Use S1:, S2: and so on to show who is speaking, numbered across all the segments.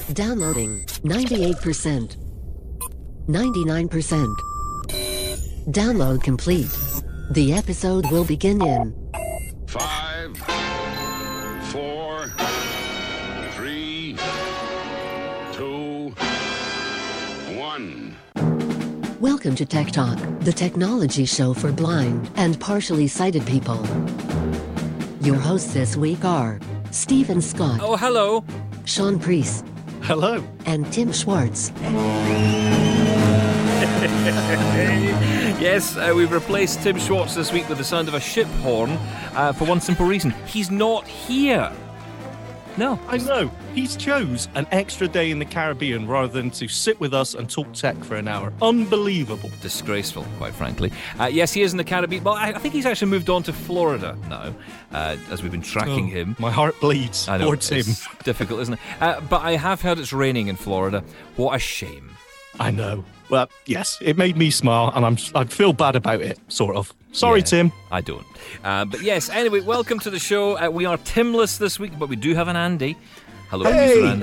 S1: Downloading 98%. 99%. Download complete. The episode will begin in
S2: 5, 4, 3, 2, 1.
S1: Welcome to Tech Talk, the technology show for blind and partially sighted people. Your hosts this week are Stephen Scott.
S3: Oh, hello.
S1: Sean Priest.
S4: Hello.
S1: And Tim Schwartz.
S3: Yes, we've replaced Tim Schwartz this week with the sound of a ship horn for one simple reason. He's not here. No.
S4: I know. He's chose an extra day in the Caribbean rather than to sit with us and talk tech for an hour. Unbelievable.
S3: Disgraceful, quite frankly. Yes, he is in the Caribbean. Well, I think he's actually moved on to Florida now, as we've been tracking him.
S4: My heart bleeds towards him.
S3: It's difficult, isn't it? But I have heard it's raining in Florida. What a shame.
S4: I know. Well, yes, it made me smile, and I feel bad about it, sort of. Sorry, Tim.
S3: I don't. But yes, anyway, welcome to the show. We are Timless this week, but we do have an Andy. Hello,
S4: hey.
S3: Mr. Andy.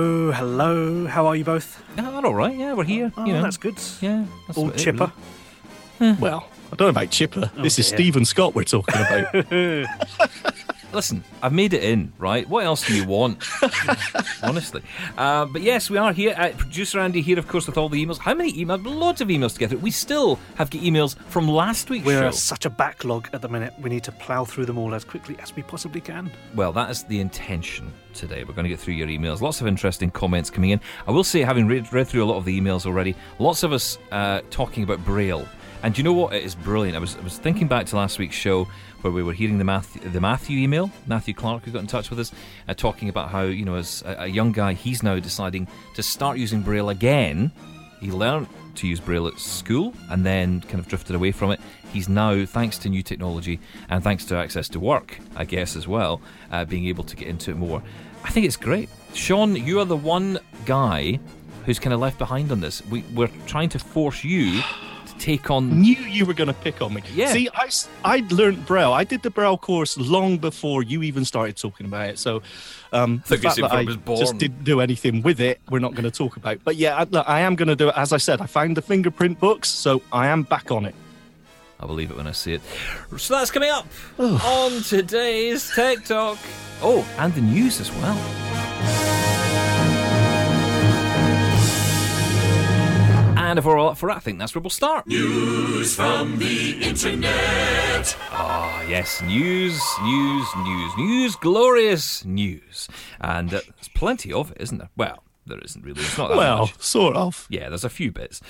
S5: Hello. How are you both?
S3: All right. Yeah, we're here.
S5: Oh,
S3: you know.
S5: That's good.
S3: Yeah. That's
S5: All chipper.
S4: Well, I don't know about chipper. This is Stephen Scott we're talking about.
S3: Listen, I've made it in, right? What else do you want? Honestly. But yes, we are here. Producer Andy here, of course, with all the emails. How many emails? Loads of emails to get through. We still have emails from last week's show.
S5: We're such a backlog at the minute. We need to plough through them all as quickly as we possibly can.
S3: Well, that is the intention today. We're going to get through your emails. Lots of interesting comments coming in. I will say, having read through a lot of the emails already, lots of us talking about Braille. And do you know what? It is brilliant. I was thinking back to last week's show where we were hearing the Matthew email, Matthew Clark, who got in touch with us, talking about how, you know, as a young guy, he's now deciding to start using Braille again. He learned to use Braille at school and then kind of drifted away from it. He's now, thanks to new technology and thanks to access to work, I guess, as well, being able to get into it more. I think it's great. Sean, you are the one guy who's kind of left behind on this. We're trying to force you take on.
S4: Knew you were going to pick on me.
S3: Yeah.
S4: See, I learned Braille. I did the Braille course long before you even started talking about it. So the fact that I just didn't do anything with it, we're not going to talk about. But yeah, I am going to do it. As I said, I found the fingerprint books, so I am back on it.
S3: I'll believe it when I see it. So that's coming up on today's Tech Talk. Oh, and the news as well. And if we're all up for it, I think that's where we'll start.
S6: News from the internet.
S3: Ah, yes, news, glorious news. And there's plenty of it, isn't there? Well, there isn't really. It's not that much.
S4: Sort of.
S3: Yeah, there's a few bits.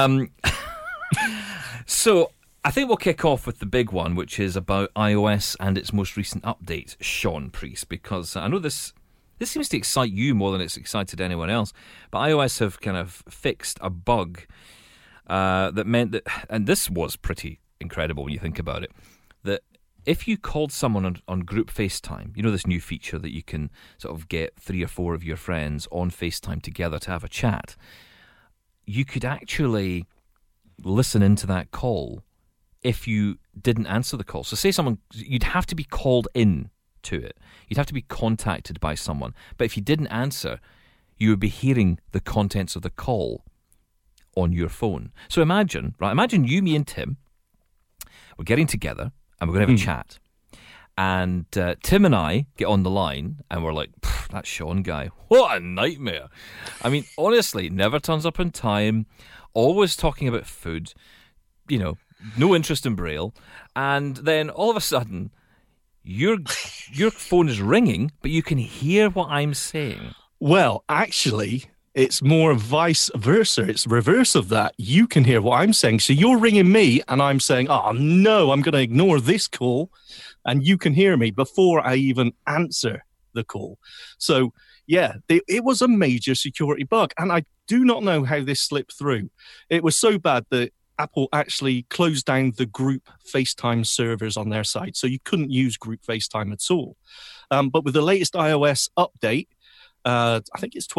S3: So I think we'll kick off with the big one, which is about iOS and its most recent update, Sean Priest, because I know this seems to excite you more than it's excited anyone else. But iOS have kind of fixed a bug that meant that, and this was pretty incredible when you think about it, that if you called someone on group FaceTime, you know this new feature that you can sort of get 3 or 4 of your friends on FaceTime together to have a chat, you could actually listen into that call if you didn't answer the call. So say you'd have to be called in to it. You'd have to be contacted by someone. But if you didn't answer, you would be hearing the contents of the call on your phone. So imagine you, me and Tim, we're getting together and we're going to have a chat. And Tim and I get on the line and we're like, that Sean guy, what a nightmare. I mean, honestly, never turns up on time, always talking about food, you know, no interest in Braille. And then all of a sudden, your phone is ringing, but you can hear what I'm saying.
S4: Well, actually, it's more vice versa. It's reverse of that. You can hear what I'm saying. So you're ringing me and I'm saying, oh, no, I'm going to ignore this call. And you can hear me before I even answer the call. So, yeah, it was a major security bug. And I do not know how this slipped through. It was so bad that Apple actually closed down the group FaceTime servers on their side, so you couldn't use group FaceTime at all. But with the latest iOS update, I think it's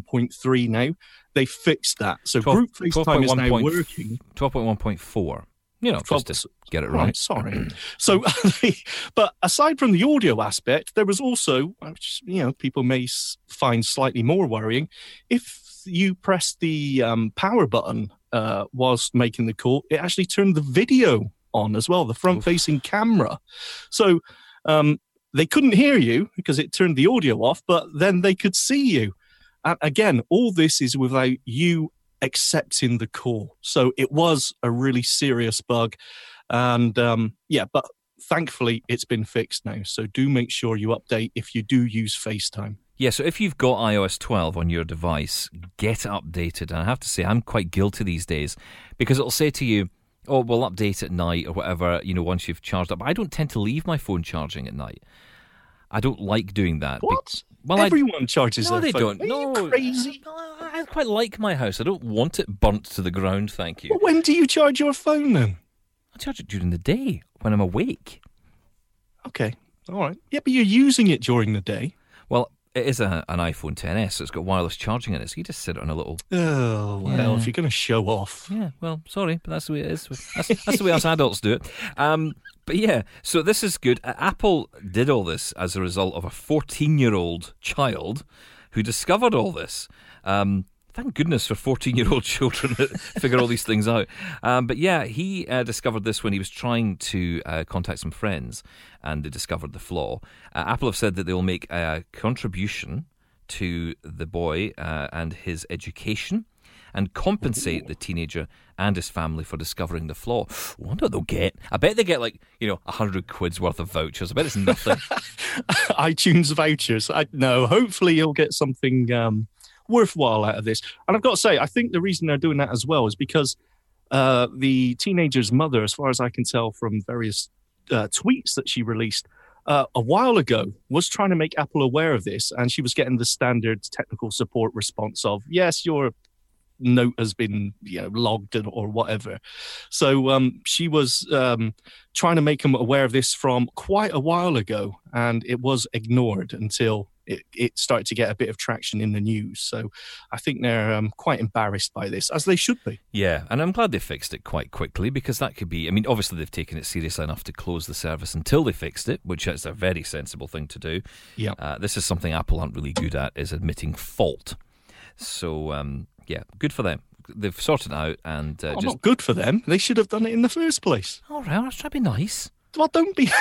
S4: 12.1.3 now, they fixed that. So group FaceTime is now working.
S3: 12.1.4. You know, just to get it right.
S4: Sorry. So, but aside from the audio aspect, there was also, which, people may find slightly more worrying, if you press the power button whilst making the call, it actually turned the video on as well, the front-facing camera. So they couldn't hear you because it turned the audio off, but then they could see you. And again, all this is without you accepting the call. So it was a really serious bug. And but thankfully it's been fixed now. So do make sure you update if you do use FaceTime.
S3: Yeah, so if you've got iOS 12 on your device, get it updated. And I have to say, I'm quite guilty these days because it'll say to you, oh, we'll update at night or whatever, once you've charged up. I don't tend to leave my phone charging at night. I don't like doing that.
S4: What? Everyone charges their phone.
S3: No, they don't.
S4: Are you crazy?
S3: I quite like my house. I don't want it burnt to the ground, thank you.
S4: Well, when do you charge your phone then?
S3: I charge it during the day when I'm awake.
S4: Okay, all right. Yeah, but you're using it during the day.
S3: Well, it is an iPhone XS, so it's got wireless charging in it, so you just sit it on a little...
S4: Oh, well, if you're going to show off.
S3: Yeah, well, sorry, but that's the way it is. That's the way us adults do it. But yeah, so this is good. Apple did all this as a result of a 14-year-old child who discovered all this. Thank goodness for 14-year-old children that figure all these things out. But yeah, he discovered this when he was trying to contact some friends, and they discovered the flaw. Apple have said that they will make a contribution to the boy and his education and compensate the teenager and his family for discovering the flaw. I wonder what they'll get. I bet they get 100 quid's worth of vouchers. I bet it's nothing.
S4: iTunes vouchers. No, hopefully you'll get something... worthwhile out of this. And I've got to say, I think the reason they're doing that as well is because the teenager's mother, as far as I can tell from various tweets that she released a while ago, was trying to make Apple aware of this, and she was getting the standard technical support response of, yes, your note has been logged or whatever. So she was trying to make them aware of this from quite a while ago, and it was ignored until it started to get a bit of traction in the news. So I think they're quite embarrassed by this, as they should be.
S3: Yeah, and I'm glad they fixed it quite quickly, because that could be... I mean, obviously they've taken it seriously enough to close the service until they fixed it, which is a very sensible thing to do.
S4: Yeah.
S3: This is something Apple aren't really good at, is admitting fault. So, yeah, good for them. They've sorted it out and...
S4: not good for them. They should have done it in the first place.
S3: All right, I'll try to be nice.
S4: Well, don't be...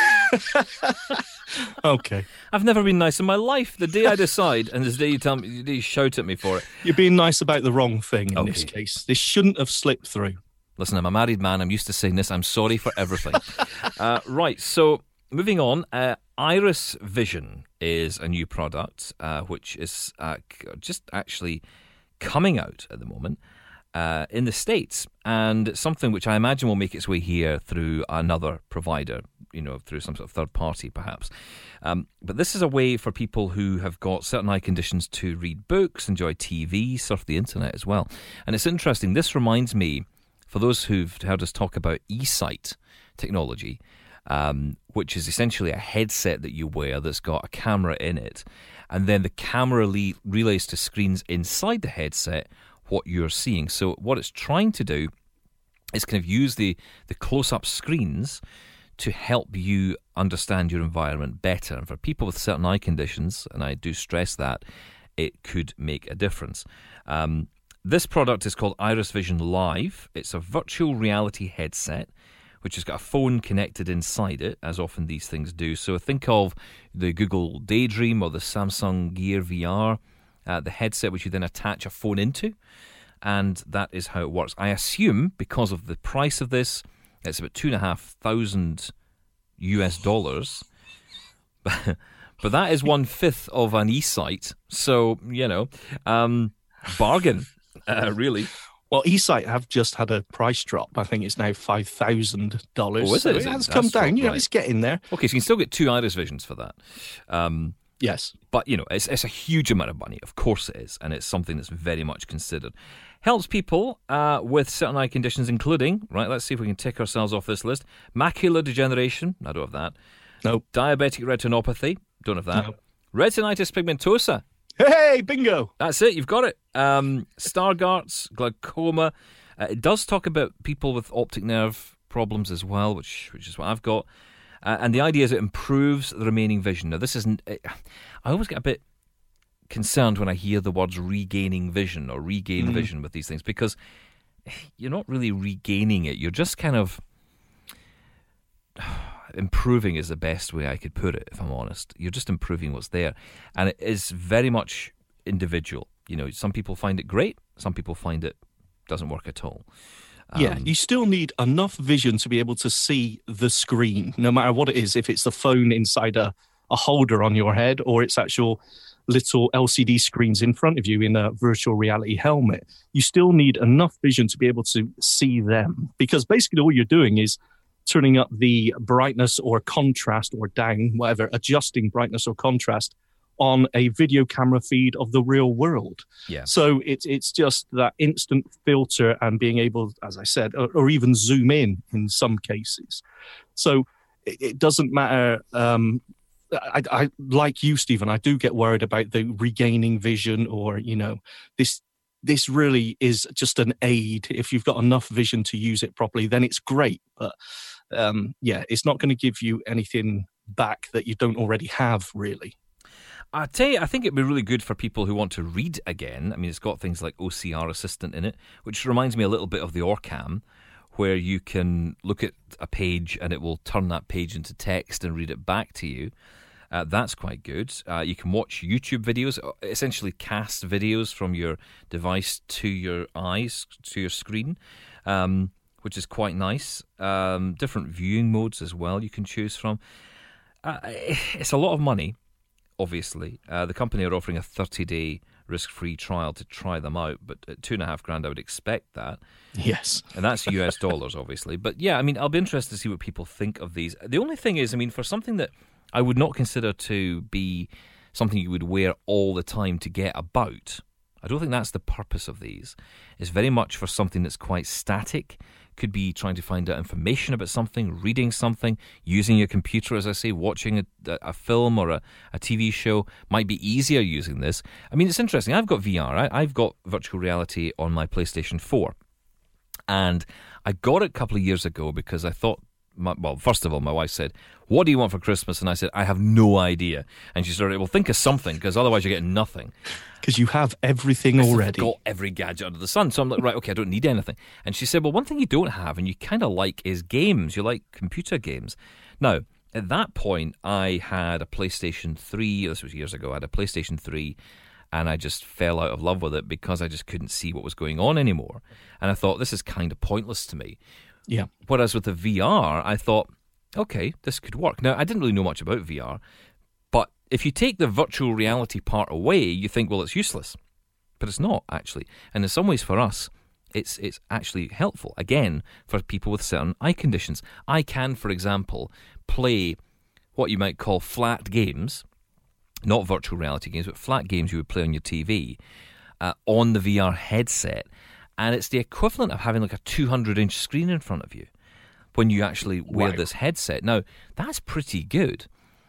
S4: Okay.
S3: I've never been nice in my life. The day I decide, and the day you tell me, you shout at me for it.
S4: You're being nice about the wrong thing in this case. This shouldn't have slipped through.
S3: Listen, I'm a married man. I'm used to saying this. I'm sorry for everything. Right, so moving on. Iris Vision is a new product, which is just actually coming out at the moment in the States, and something which I imagine will make its way here through another provider, through some sort of third party perhaps. But this is a way for people who have got certain eye conditions to read books, enjoy TV, surf the internet as well. And it's interesting. This reminds me, for those who've heard us talk about eSight technology, which is essentially a headset that you wear that's got a camera in it, and then the camera relays to screens inside the headset what you're seeing. So what it's trying to do is kind of use the close-up screens to help you understand your environment better. And for people with certain eye conditions, and I do stress that, it could make a difference. This product is called Iris Vision Live. It's a virtual reality headset which has got a phone connected inside it, as often these things do. So think of the Google Daydream or the Samsung Gear VR, the headset which you then attach a phone into, and that is how it works. I assume, because of the price of this, it's about $2,500 US, but that is 1/5 of an eSight, so, bargain, really.
S4: Well, eSight have just had a price drop. I think it's now $5,000.
S3: Oh, is it?
S4: It has come down.
S3: Right.
S4: It's getting there.
S3: Okay, so you can still get two Iris Visions for that.
S4: Yes.
S3: But, it's a huge amount of money. Of course it is. And it's something that's very much considered. Helps people with certain eye conditions, including, right, let's see if we can tick ourselves off this list. Macular degeneration. I don't have that.
S4: No.
S3: Diabetic retinopathy. Don't have that. No. Retinitis pigmentosa.
S4: Hey, bingo.
S3: That's it. You've got it. Stargardt's, glaucoma. It does talk about people with optic nerve problems as well, which is what I've got. And the idea is it improves the remaining vision. Now, this isn't... I always get a bit concerned when I hear the words regaining vision or regain vision with these things, because you're not really regaining it. You're just kind of... improving is the best way I could put it, if I'm honest. You're just improving what's there. And it is very much individual. You know, some people find it great. Some people find it doesn't work at all.
S4: Yeah, you still need enough vision to be able to see the screen, no matter what it is, if it's the phone inside a holder on your head or it's actual little LCD screens in front of you in a virtual reality helmet. You still need enough vision to be able to see them, because basically all you're doing is turning up the brightness or contrast or down, whatever, adjusting brightness or contrast on a video camera feed of the real world.
S3: Yeah.
S4: So it's just that instant filter and being able, as I said, or even zoom in some cases. So it doesn't matter. I like you, Stephen, I do get worried about the regaining vision, or, you know, this really is just an aid. If you've got enough vision to use it properly, then it's great. But it's not going to give you anything back that you don't already have, really.
S3: I tell you, I think it'd be really good for people who want to read again. I mean, it's got things like OCR Assistant in it, which reminds me a little bit of the Orcam, where you can look at a page and it will turn that page into text and read it back to you. That's quite good. You can watch YouTube videos, essentially cast videos from your device to your eyes, to your screen, which is quite nice. Different viewing modes as well you can choose from. It's a lot of money, obviously. The company are offering a 30-day risk-free trial to try them out, but at $2,500 I would expect that.
S4: Yes.
S3: And that's US dollars, obviously. But yeah, I mean, I'll be interested to see what people think of these. The only thing is, I mean, for something that I would not consider to be something you would wear all the time to get about, I don't think that's the purpose of these. It's very much for something that's quite static. Could be trying to find out information about something, reading something, using your computer, as I say, watching a film or a TV show. Might be easier using this. I mean, it's interesting. I've got VR. I've got virtual reality on my PlayStation 4. And I got it a couple of years ago because I thought, first of all, my wife said, "What do you want for Christmas?" And I said, "I have no idea." And she said, "Well, think of something, because otherwise you're getting nothing."
S4: Because you have everything already.
S3: I've got every gadget under the sun. So I'm like, right, okay, I don't need anything. And she said, well, one thing you don't have and you kind of like is games. You like computer games. Now, at that point, I had a PlayStation 3. This was years ago. I had a PlayStation 3. And I just fell out of love with it because I just couldn't see what was going on anymore. And I thought, this is kind of pointless to me.
S4: Yeah.
S3: Whereas with the VR, I thought, okay, this could work. Now, I didn't really know much about VR, but if you take the virtual reality part away, you think, well, it's useless. But it's not, actually. And in some ways, for us, it's actually helpful. Again, for people with certain eye conditions. I can, for example, play what you might call flat games, not virtual reality games, but flat games you would play on your TV on the VR headset. And it's the equivalent of having like a 200-inch screen in front of you when you actually wear this headset. Now, that's pretty good.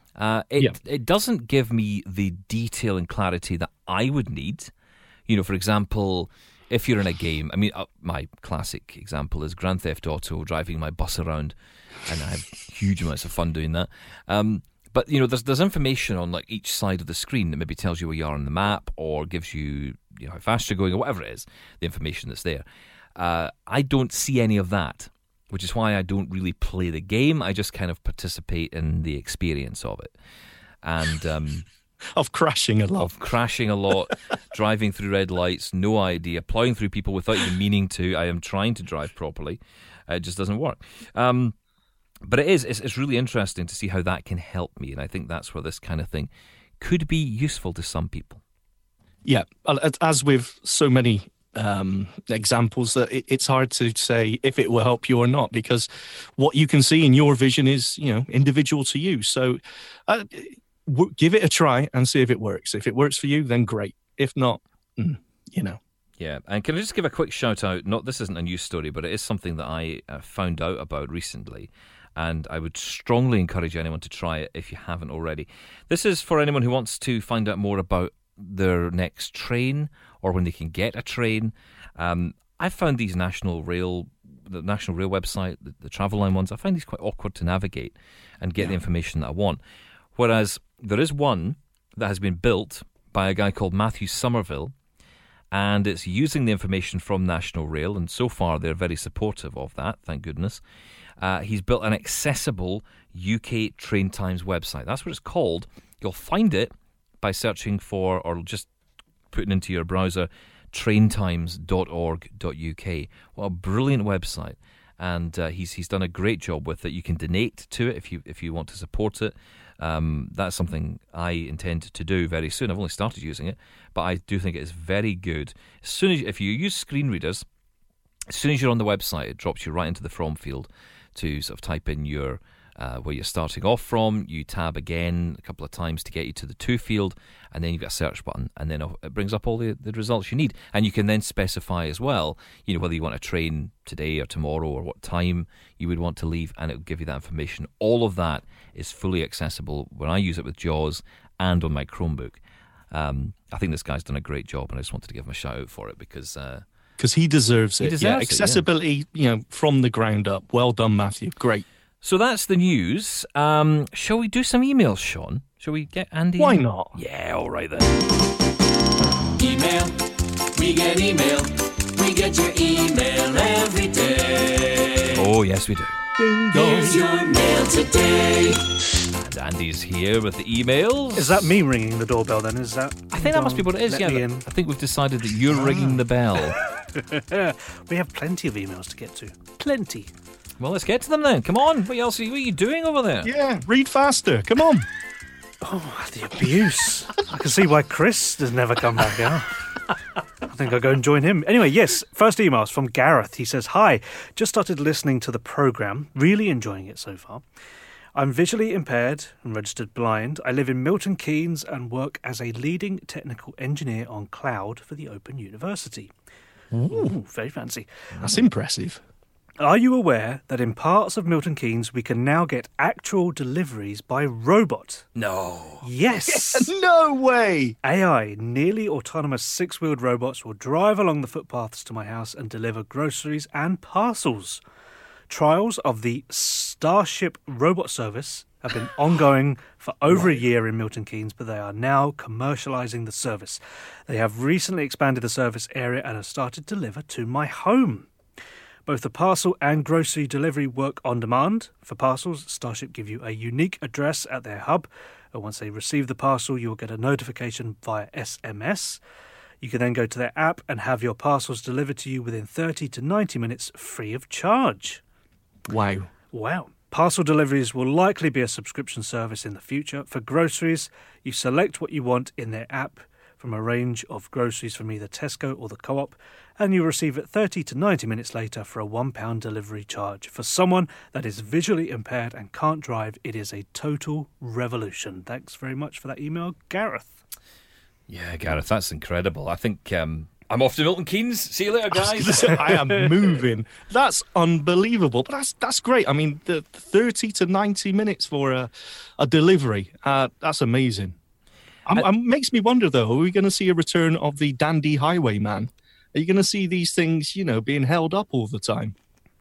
S3: It doesn't give me the detail and clarity that I would need. You know, for example, if you're in a game, I mean, my classic example is Grand Theft Auto, driving my bus around, and I have huge amounts of fun doing that. But, you know, there's information on like each side of the screen that maybe tells you where you are on the map or gives you, you know, how fast you're going or whatever it is, the information that's there. I don't see any of that, which is why I don't really play the game. I just kind of participate in the experience of it. And
S4: of crashing a lot. Driving through red lights, no idea, plowing through people without even meaning to. I am trying to drive properly. It just doesn't work.
S3: But it's really interesting to see how that can help me, and I think that's where this kind of thing could be useful to some people.
S4: Yeah, as with so many examples, that it's hard to say if it will help you or not, because what you can see in your vision is, you know, individual to you. So give it a try and see if it works. If it works for you, then great. If not, you know.
S3: Yeah, and can I just give a quick shout out? This isn't a news story, but it is something that I found out about recently. And I would strongly encourage anyone to try it if you haven't already. This is for anyone who wants to find out more about their next train or when they can get a train. I found these National Rail the National Rail website, the Travel Line ones, I find these quite awkward to navigate and get the information that I want. Whereas there is one that has been built by a guy called Matthew Somerville, and it's using the information from National Rail, and so far they're very supportive of that, thank goodness. He's built an accessible UK train times website. That's what it's called. You'll find it by searching for, or just putting into your browser, traintimes.org.uk. What a brilliant website. And he's done a great job with it. You can donate to it if you want to support it. That's something I intend to do very soon. I've only started using it, but I do think it is very good. If you use screen readers, as soon as you're on the website, it drops you right into the from field to sort of type in your where you're starting off from. You tab again a couple of times to get you to the to field, and then you've got a search button, and then it brings up all the results you need. And you can then specify as well, whether you want a train today or tomorrow or what time you would want to leave, and it'll give you that information. All of that is fully accessible when I use it with JAWS and on my Chromebook. I think this guy's done a great job, and I just wanted to give him a shout out for it because
S4: he deserves it.
S3: He deserves it,
S4: accessibility, from the ground up. Well done, Matthew. Great.
S3: So that's the news. Shall we do some emails, Sean? Shall we get Andy?
S4: Why not?
S3: Yeah, all right then.
S6: Email, we get email. We get your email every day.
S3: Oh, yes, we do.
S4: Ding dong.
S6: Here's your mail today.
S3: And Andy's here with the emails.
S5: Is that me ringing the doorbell then? Is that?
S3: I think that must be what it is,
S5: Let me
S3: yeah.
S5: in.
S3: I think we've decided that you're ringing the bell.
S5: We have plenty of emails to get to. Plenty.
S3: Well, let's get to them then. Come on. What else? What are you doing over there?
S4: Yeah, read faster. Come on.
S5: Oh, the abuse. I can see why Chris has never come back out. I think I'll go and join him. Anyway, yes, first email's from Gareth. He says, "Hi, just started listening to the programme. Really enjoying it so far. I'm visually impaired and registered blind. I live in Milton Keynes and work as a leading technical engineer on cloud for the Open University." Ooh, very fancy.
S4: That's impressive.
S5: Are you aware that in parts of Milton Keynes we can now get actual deliveries by robot?
S3: No.
S5: Yes!
S4: No way.
S5: AI, nearly autonomous six-wheeled robots will drive along the footpaths to my house and deliver groceries and parcels. Trials of the Starship robot service have been ongoing for over a year in Milton Keynes, but they are now commercialising the service. They have recently expanded the service area and have started to deliver to my home. Both the parcel and grocery delivery work on demand. For parcels, Starship give you a unique address at their hub, and once they receive the parcel, you will get a notification via SMS. You can then go to their app and have your parcels delivered to you within 30 to 90 minutes free of charge.
S4: Wow.
S5: Wow. Parcel deliveries will likely be a subscription service in the future. For groceries, you select what you want in their app from a range of groceries from either Tesco or the Co-op, and you receive it 30 to 90 minutes later for a £1 delivery charge. For someone that is visually impaired and can't drive, it is a total revolution. Thanks very much for that email, Gareth.
S3: Yeah, Gareth, that's incredible. I think I'm off to Milton Keynes. See you later, guys.
S4: I am moving. That's unbelievable. But that's great. I mean, the 30 to 90 minutes for a delivery. That's amazing. Makes me wonder, though, are we going to see a return of the Dandy Highwayman? Are you going to see these things, being held up all the time?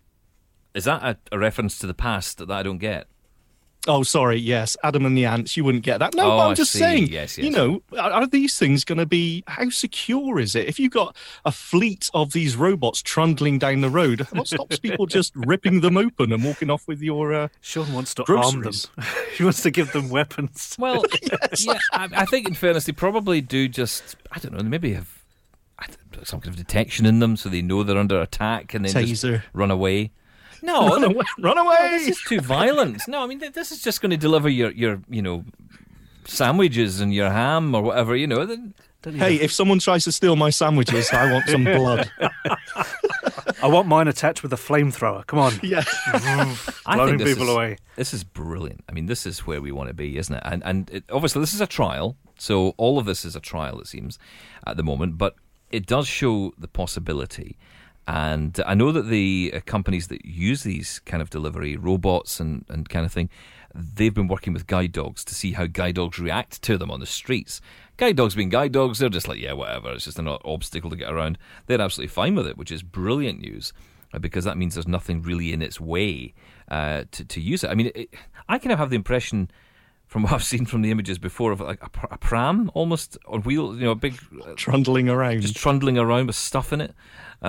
S3: Is that a reference to the past that I don't get?
S4: Oh, sorry, yes. Adam and the Ants, you wouldn't get that. No, but I'm just saying,
S3: yes.
S4: Are these things going to be, how secure is it? If you've got a fleet of these robots trundling down the road, what stops people just ripping them open and walking off with your
S5: Sean wants to
S4: groceries?
S5: arm them. He wants to give them weapons.
S3: Well, yeah, I think in fairness, they probably do just, I don't know, maybe have some kind of detection in them so they know they're under attack and then just run away. No,
S4: run away!
S3: No, this is too violent. No, I mean, this is just going to deliver your sandwiches and your ham or whatever,
S4: Hey, if someone tries to steal my sandwiches, I want some blood.
S5: I want mine attached with a flamethrower. Come on.
S4: Yeah.
S5: Blowing people away.
S3: This is brilliant. I mean, this is where we want to be, isn't it? And obviously, this is a trial. So all of this is a trial, it seems, at the moment. But it does show the possibility. And I know that the companies that use these kind of delivery robots and kind of thing, they've been working with guide dogs to see how guide dogs react to them on the streets. Guide dogs being guide dogs, they're just like, yeah, whatever. It's just an obstacle to get around. They're absolutely fine with it, which is brilliant news. right? Because that means there's nothing really in its way to use it. I mean, I kind of have the impression, from what I've seen from the images before, of like a pram almost on wheels, a big
S4: Trundling around.
S3: just trundling around with stuff in it.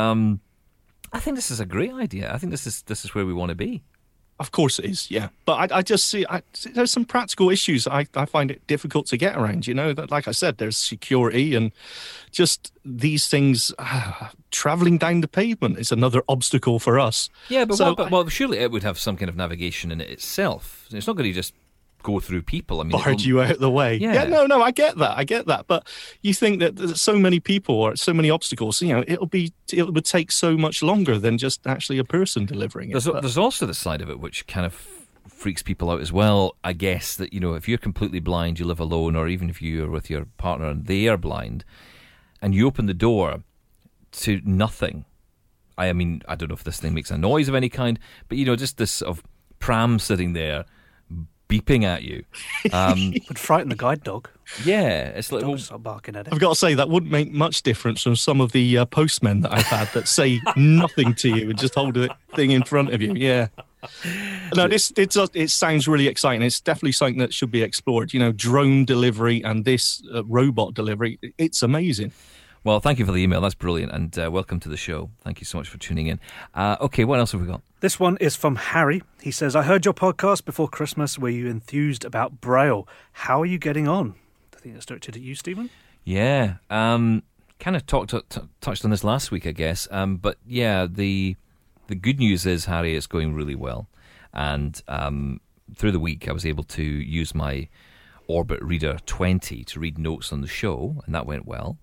S3: I think this is a great idea. I think this is where we want to be.
S4: Of course it is, yeah. But I just see there's some practical issues I find it difficult to get around. That, like I said, there's security and just these things. Travelling down the pavement is another obstacle for us.
S3: Yeah, but surely it would have some kind of navigation in it itself. It's not going to just go through people. I mean,
S4: barred you out of the way.
S3: Yeah.
S4: No, I get that. But you think that there's so many people or so many obstacles, it would take so much longer than just actually a person delivering it.
S3: There's also the side of it which kind of freaks people out as well, I guess, that, if you're completely blind, you live alone, or even if you're with your partner and they are blind, and you open the door to nothing. I mean, I don't know if this thing makes a noise of any kind, but, just this sort of pram sitting there beeping at you.
S5: Would frighten the guide dog.
S3: Yeah, it's like,
S5: Dogs start barking at it.
S4: I've got to say, that wouldn't make much difference from some of the postmen that I've had that say nothing to you and just hold the thing in front of you. Yeah. No, it sounds really exciting. It's definitely something that should be explored. Drone delivery and this robot delivery. It's amazing.
S3: Well, thank you for the email. That's brilliant. And welcome to the show. Thank you so much for tuning in. Okay, what else have we got?
S5: This one is from Harry. He says, I heard your podcast before Christmas where you enthused about Braille. How are you getting on? I think that's directed at you, Stephen.
S3: Yeah. Kind of touched on this last week, I guess. But yeah, the good news is, Harry, it's going really well. And through the week, I was able to use my Orbit Reader 20 to read notes on the show, and that went well.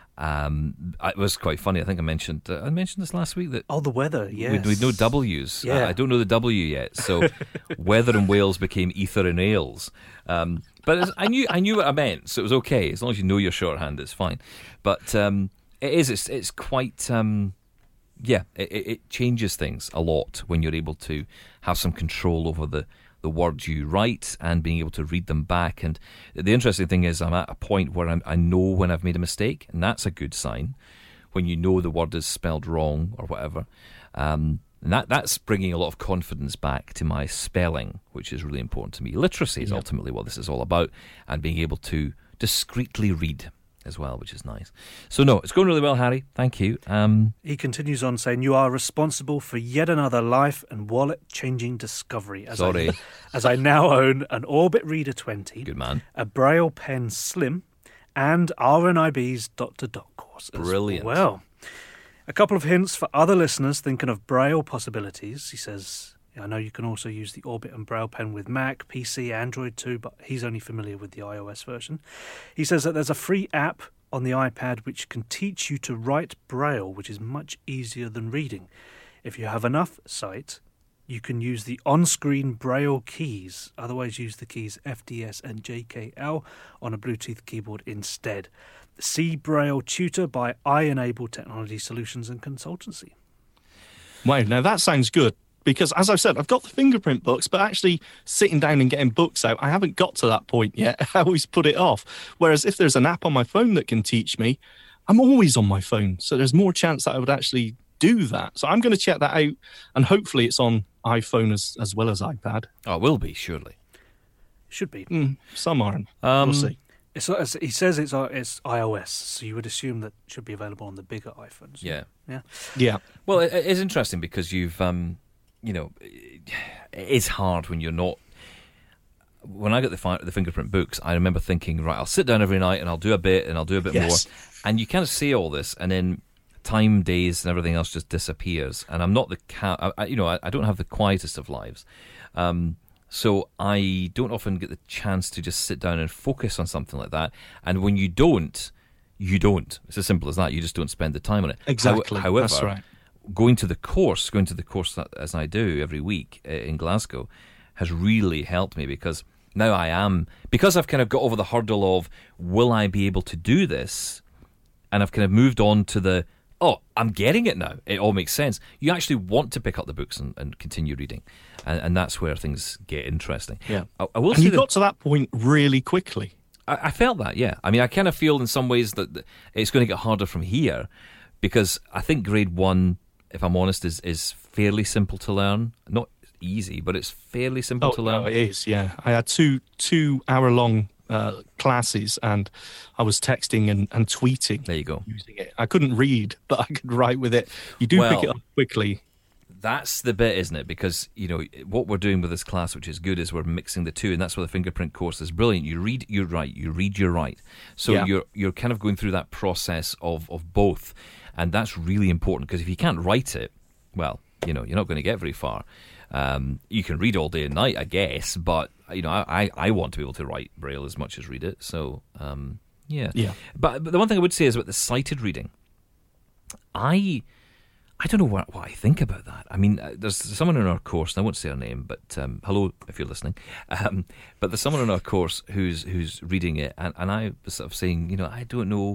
S3: It was quite funny. I think I mentioned this last week that
S5: the weather. Yes,
S3: we no W's.
S5: Yeah.
S3: I don't know the W yet. So weather in Wales became ether in Ales. But I knew what I meant, so it was okay as long as you know your shorthand. It's fine. But it's quite. It changes things a lot when you're able to have some control over the words you write and being able to read them back. And the interesting thing is I'm at a point where I know when I've made a mistake, and that's a good sign, when you know the word is spelled wrong or whatever. And that's bringing a lot of confidence back to my spelling, which is really important to me. Literacy is ultimately what this is all about, and being able to discreetly read as well, which is nice. So no, it's going really well, Harry. Thank you.
S5: He continues on saying, you are responsible for yet another life and wallet-changing discovery. As I now own an Orbit Reader 20,
S3: good man,
S5: a Braille Pen Slim, and RNIB's dot-to-dot course.
S3: Brilliant.
S5: Well, a couple of hints for other listeners thinking of Braille possibilities. He says, I know you can also use the Orbit and Braille Pen with Mac, PC, Android too, but he's only familiar with the iOS version. He says that there's a free app on the iPad which can teach you to write Braille, which is much easier than reading. If you have enough sight, you can use the on-screen Braille keys, otherwise use the keys FDS and JKL on a Bluetooth keyboard instead. See Braille Tutor by iEnable Technology Solutions and Consultancy.
S4: Wow, now that sounds good. Because, as I've said, I've got the fingerprint books, but actually sitting down and getting books out, I haven't got to that point yet. I always put it off. Whereas if there's an app on my phone that can teach me, I'm always on my phone. So there's more chance that I would actually do that. So I'm going to check that out, and hopefully it's on iPhone as well as iPad.
S3: Oh, it will be, surely.
S5: Should be.
S4: Some aren't. We'll see.
S5: He says it's iOS, so you would assume that it should be available on the bigger iPhones.
S3: Yeah. Well, it is interesting because you've... it is hard when you're not. When I got the fingerprint books, I remember thinking, right, I'll sit down every night and I'll do a bit and I'll do a bit more. And you kind of see all this, and then time, days, and everything else just disappears. And I'm not I don't have the quietest of lives. So I don't often get the chance to just sit down and focus on something like that. And when you don't. It's as simple as that. You just don't spend the time on it.
S4: Exactly.
S3: However,
S4: that's right.
S3: Going to the course as I do every week in Glasgow has really helped me, because now because I've kind of got over the hurdle of, will I be able to do this? And I've kind of moved on to I'm getting it now. It all makes sense. You actually want to pick up the books and continue reading. And that's where things get interesting.
S4: Yeah.
S3: I will
S4: and you got to that point really quickly.
S3: I felt that, yeah. I mean, I kind of feel in some ways that it's going to get harder from here, because I think grade 1 if I'm honest, is fairly simple to learn. Not easy, but it's fairly simple to learn.
S4: No, it is, yeah. I had two hour-long classes, and I was texting and tweeting.
S3: There you go.
S4: Using it. I couldn't read, but I could write with it. You do pick it up quickly.
S3: That's the bit, isn't it? Because, what we're doing with this class, which is good, is we're mixing the two, and that's why the fingerprint course is brilliant. You read, you write. You read, you write. So you're kind of going through that process of both, and that's really important, because if you can't write it, well, you're not going to get very far. You can read all day and night, I guess, but I want to be able to write Braille as much as read it. So yeah. But the one thing I would say is about the sighted reading. I don't know what I think about that. I mean, there's someone in our course, and I won't say her name, but hello if you're listening. But there's someone in our course who's reading it, and I was sort of saying, I don't know.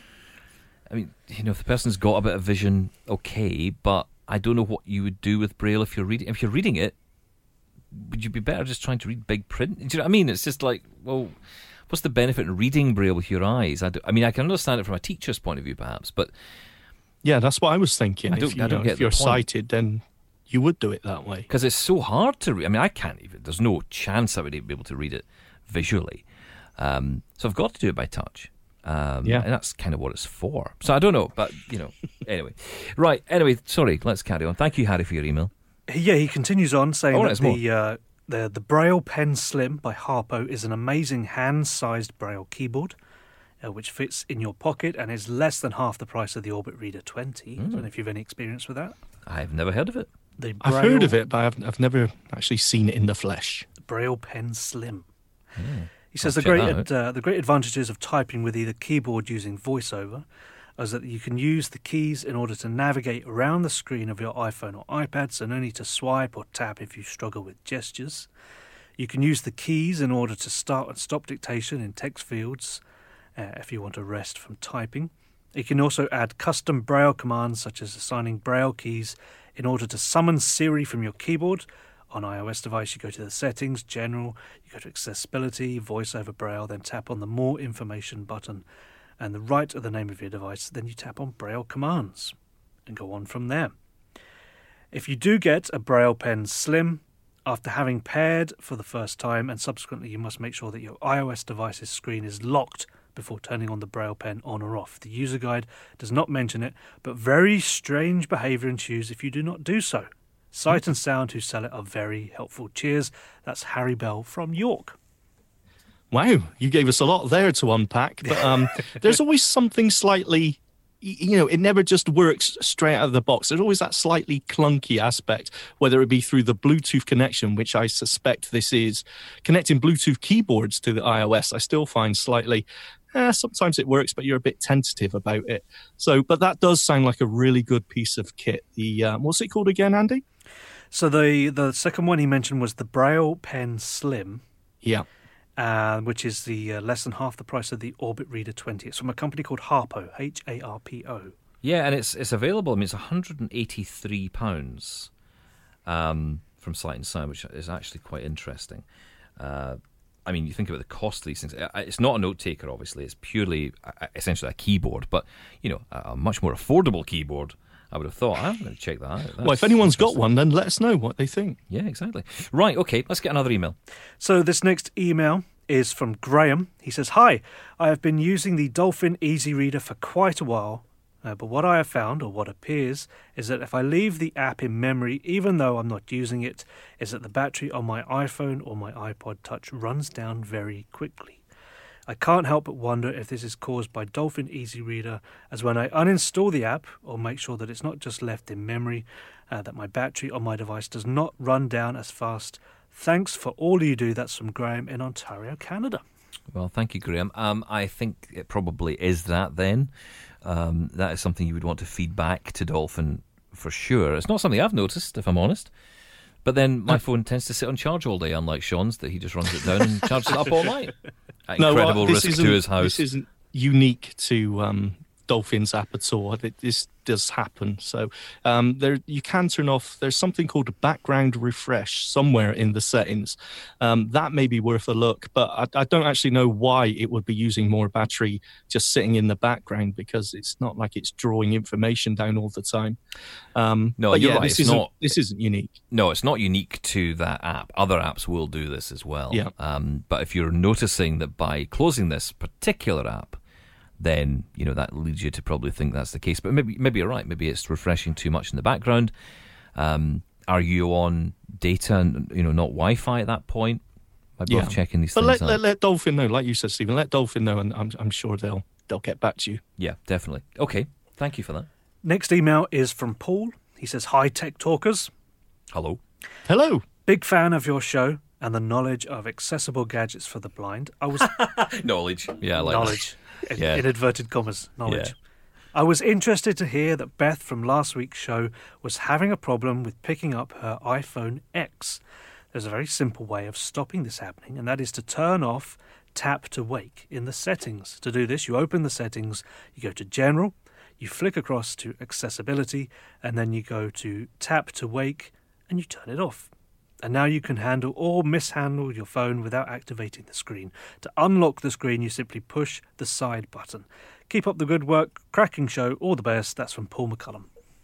S3: I mean, if the person's got a bit of vision, okay, but I don't know what you would do with Braille if you're reading. If you're reading it, would you be better just trying to read big print? Do you know what I mean? It's just like, well, what's the benefit in reading Braille with your eyes? I mean, I can understand it from a teacher's point of view, perhaps, but
S4: yeah, that's what I was thinking. If you're
S3: the
S4: sighted, then you would do it that way.
S3: Because it's so hard to read. I mean, I can't even. There's no chance I would be able to read it visually. So I've got to do it by touch. And that's kind of what it's for. So I don't know, but, anyway. Right, anyway, sorry, let's carry on. Thank you, Harry, for your email.
S5: Yeah, he continues on saying that the Braille Pen Slim by Harpo is an amazing hand-sized Braille keyboard, which fits in your pocket and is less than half the price of the Orbit Reader 20. I don't know if you've any experience with that.
S3: I've never heard of it.
S4: I've heard of it, but I've never actually seen it in the flesh.
S5: Braille Pen Slim. He says the great advantages of typing with either keyboard using VoiceOver is that you can use the keys in order to navigate around the screen of your iPhone or iPad, so no need to swipe or tap if you struggle with gestures. You can use the keys in order to start and stop dictation in text fields if you want to rest from typing. You can also add custom Braille commands, such as assigning Braille keys in order to summon Siri from your keyboard. On iOS device, you go to the settings, general, you go to accessibility, voice over Braille, then tap on the more information button and the right of the name of your device, then you tap on Braille commands and go on from there. If you do get a Braille Pen Slim, after having paired for the first time, and subsequently you must make sure that your iOS device's screen is locked before turning on the Braille Pen on or off. The user guide does not mention it, but very strange behaviour ensues if you do not do so. Sight and Sound, who sell it, are very helpful. Cheers. That's Harry Bell from York.
S4: Wow, you gave us a lot there to unpack. But there's always something slightly, it never just works straight out of the box. There's always that slightly clunky aspect, whether it be through the Bluetooth connection, which I suspect this is. Connecting Bluetooth keyboards to the iOS, I still find slightly... sometimes it works, but you're a bit tentative about it. So, but that does sound like a really good piece of kit. The what's it called again, Andy?
S5: So the second one he mentioned was the Braille Pen Slim.
S4: Yeah.
S5: Which is the less than half the price of the Orbit Reader 20. It's from a company called Harpo, Harpo. Yeah,
S3: and it's available. I mean, it's £183 from Sight and Sound, which is actually quite interesting. I mean, you think about the cost of these things. It's not a note taker, obviously. It's purely, essentially, a keyboard. But, a much more affordable keyboard, I would have thought. I'm going to check that out.
S4: Well, if anyone's got one, then let us know what they think.
S3: Yeah, exactly. Right, okay, let's get another email.
S5: So this next email is from Graham. He says, "Hi, I have been using the Dolphin Easy Reader for quite a while. But what I have found, or what appears, is that if I leave the app in memory, even though I'm not using it, is that the battery on my iPhone or my iPod Touch runs down very quickly. I can't help but wonder if this is caused by Dolphin Easy Reader, as when I uninstall the app, or make sure that it's not just left in memory, that my battery on my device does not run down as fast. Thanks for all you do." That's from Graham in Ontario, Canada.
S3: Well, thank you, Graham. I think it probably is that then. That is something you would want to feed back to Dolphin for sure. It's not something I've noticed, if I'm honest. But then my phone tends to sit on charge all day, unlike Sean's, that he just runs it down and charges it up all night. Incredible risk to his house.
S4: This isn't unique to Dolphin's app at all. This does happen. So you can turn off. There's something called background refresh somewhere in the settings. That may be worth a look, but I don't actually know why it would be using more battery just sitting in the background, because it's not like it's drawing information down all the time.
S3: No, you're right.
S4: This isn't unique.
S3: No, it's not unique to that app. Other apps will do this as well.
S4: Yeah.
S3: But if you're noticing that by closing this particular app, then that leads you to probably think that's the case. But maybe you're right. Maybe it's refreshing too much in the background. Are you on data and not Wi-Fi at that point? Might be worth checking these things out.
S4: Let Dolphin know, like you said, Stephen. Let Dolphin know, and I'm sure they'll get back to you.
S3: Yeah, definitely. Okay, thank you for that.
S5: Next email is from Paul. He says, "Hi, Tech Talkers.
S3: Hello.
S4: Hello.
S5: Big fan of your show and the knowledge of accessible gadgets for the blind. I was
S3: Knowledge. Yeah, I like
S5: knowledge.
S3: that. Yeah.
S5: In inverted commas, knowledge.
S3: Yeah.
S5: I was interested to hear that Beth from last week's show was having a problem with picking up her iPhone X. There's a very simple way of stopping this happening, and that is to turn off Tap to Wake in the settings. To do this, you open the settings, you go to General, you flick across to Accessibility, and then you go to Tap to Wake, and you turn it off. And now you can handle or mishandle your phone without activating the screen. To unlock the screen, you simply push the side button. Keep up the good work. Cracking show. All the best. That's from Paul McCullum.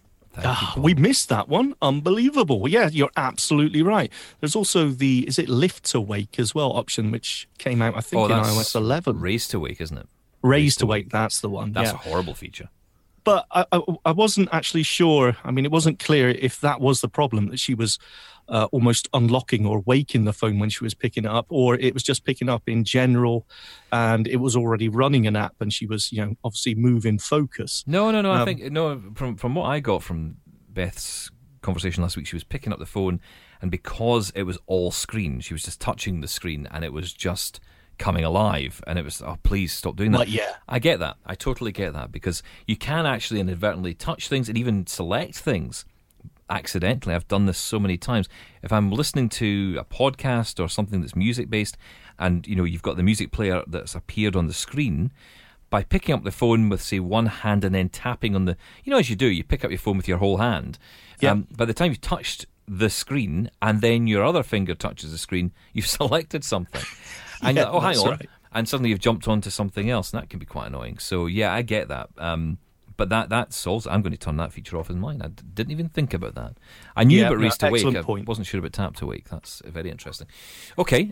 S4: We missed that one. Unbelievable. Yeah, you're absolutely right. There's also is it Lift to Wake as well option, which came out, I think, in iOS 11.
S3: Raise to Wake, isn't it?
S4: Raise to Wake, that's the one.
S3: That's a horrible feature.
S4: But I wasn't actually sure. I mean, it wasn't clear if that was the problem, that she was almost unlocking or waking the phone when she was picking it up, or it was just picking up in general and it was already running an app and she was, obviously moving focus.
S3: No. I think, from what I got from Beth's conversation last week, she was picking up the phone, and because it was all screen, she was just touching the screen and it was just coming alive, and it was, oh, please stop doing that.
S4: But yeah,
S3: I get that. I totally get that, because you can actually inadvertently touch things and even select things accidentally. I've done this so many times. If I'm listening to a podcast or something that's music based, and you've got the music player that's appeared on the screen, by picking up the phone with, say, one hand and then tapping on the, as you do, you pick up your phone with your whole hand.
S4: Yeah.
S3: By the time you've touched the screen and then your other finger touches the screen, you've selected something. And
S4: yeah,
S3: hang on.
S4: Right.
S3: And suddenly you've jumped onto something else, and that can be quite annoying. So, yeah, I get that. But that solves it. I'm going to turn that feature off in mine. I didn't even think about that. I knew about Raise to Wake. I wasn't sure about Tap to Wake. That's very interesting. Okay,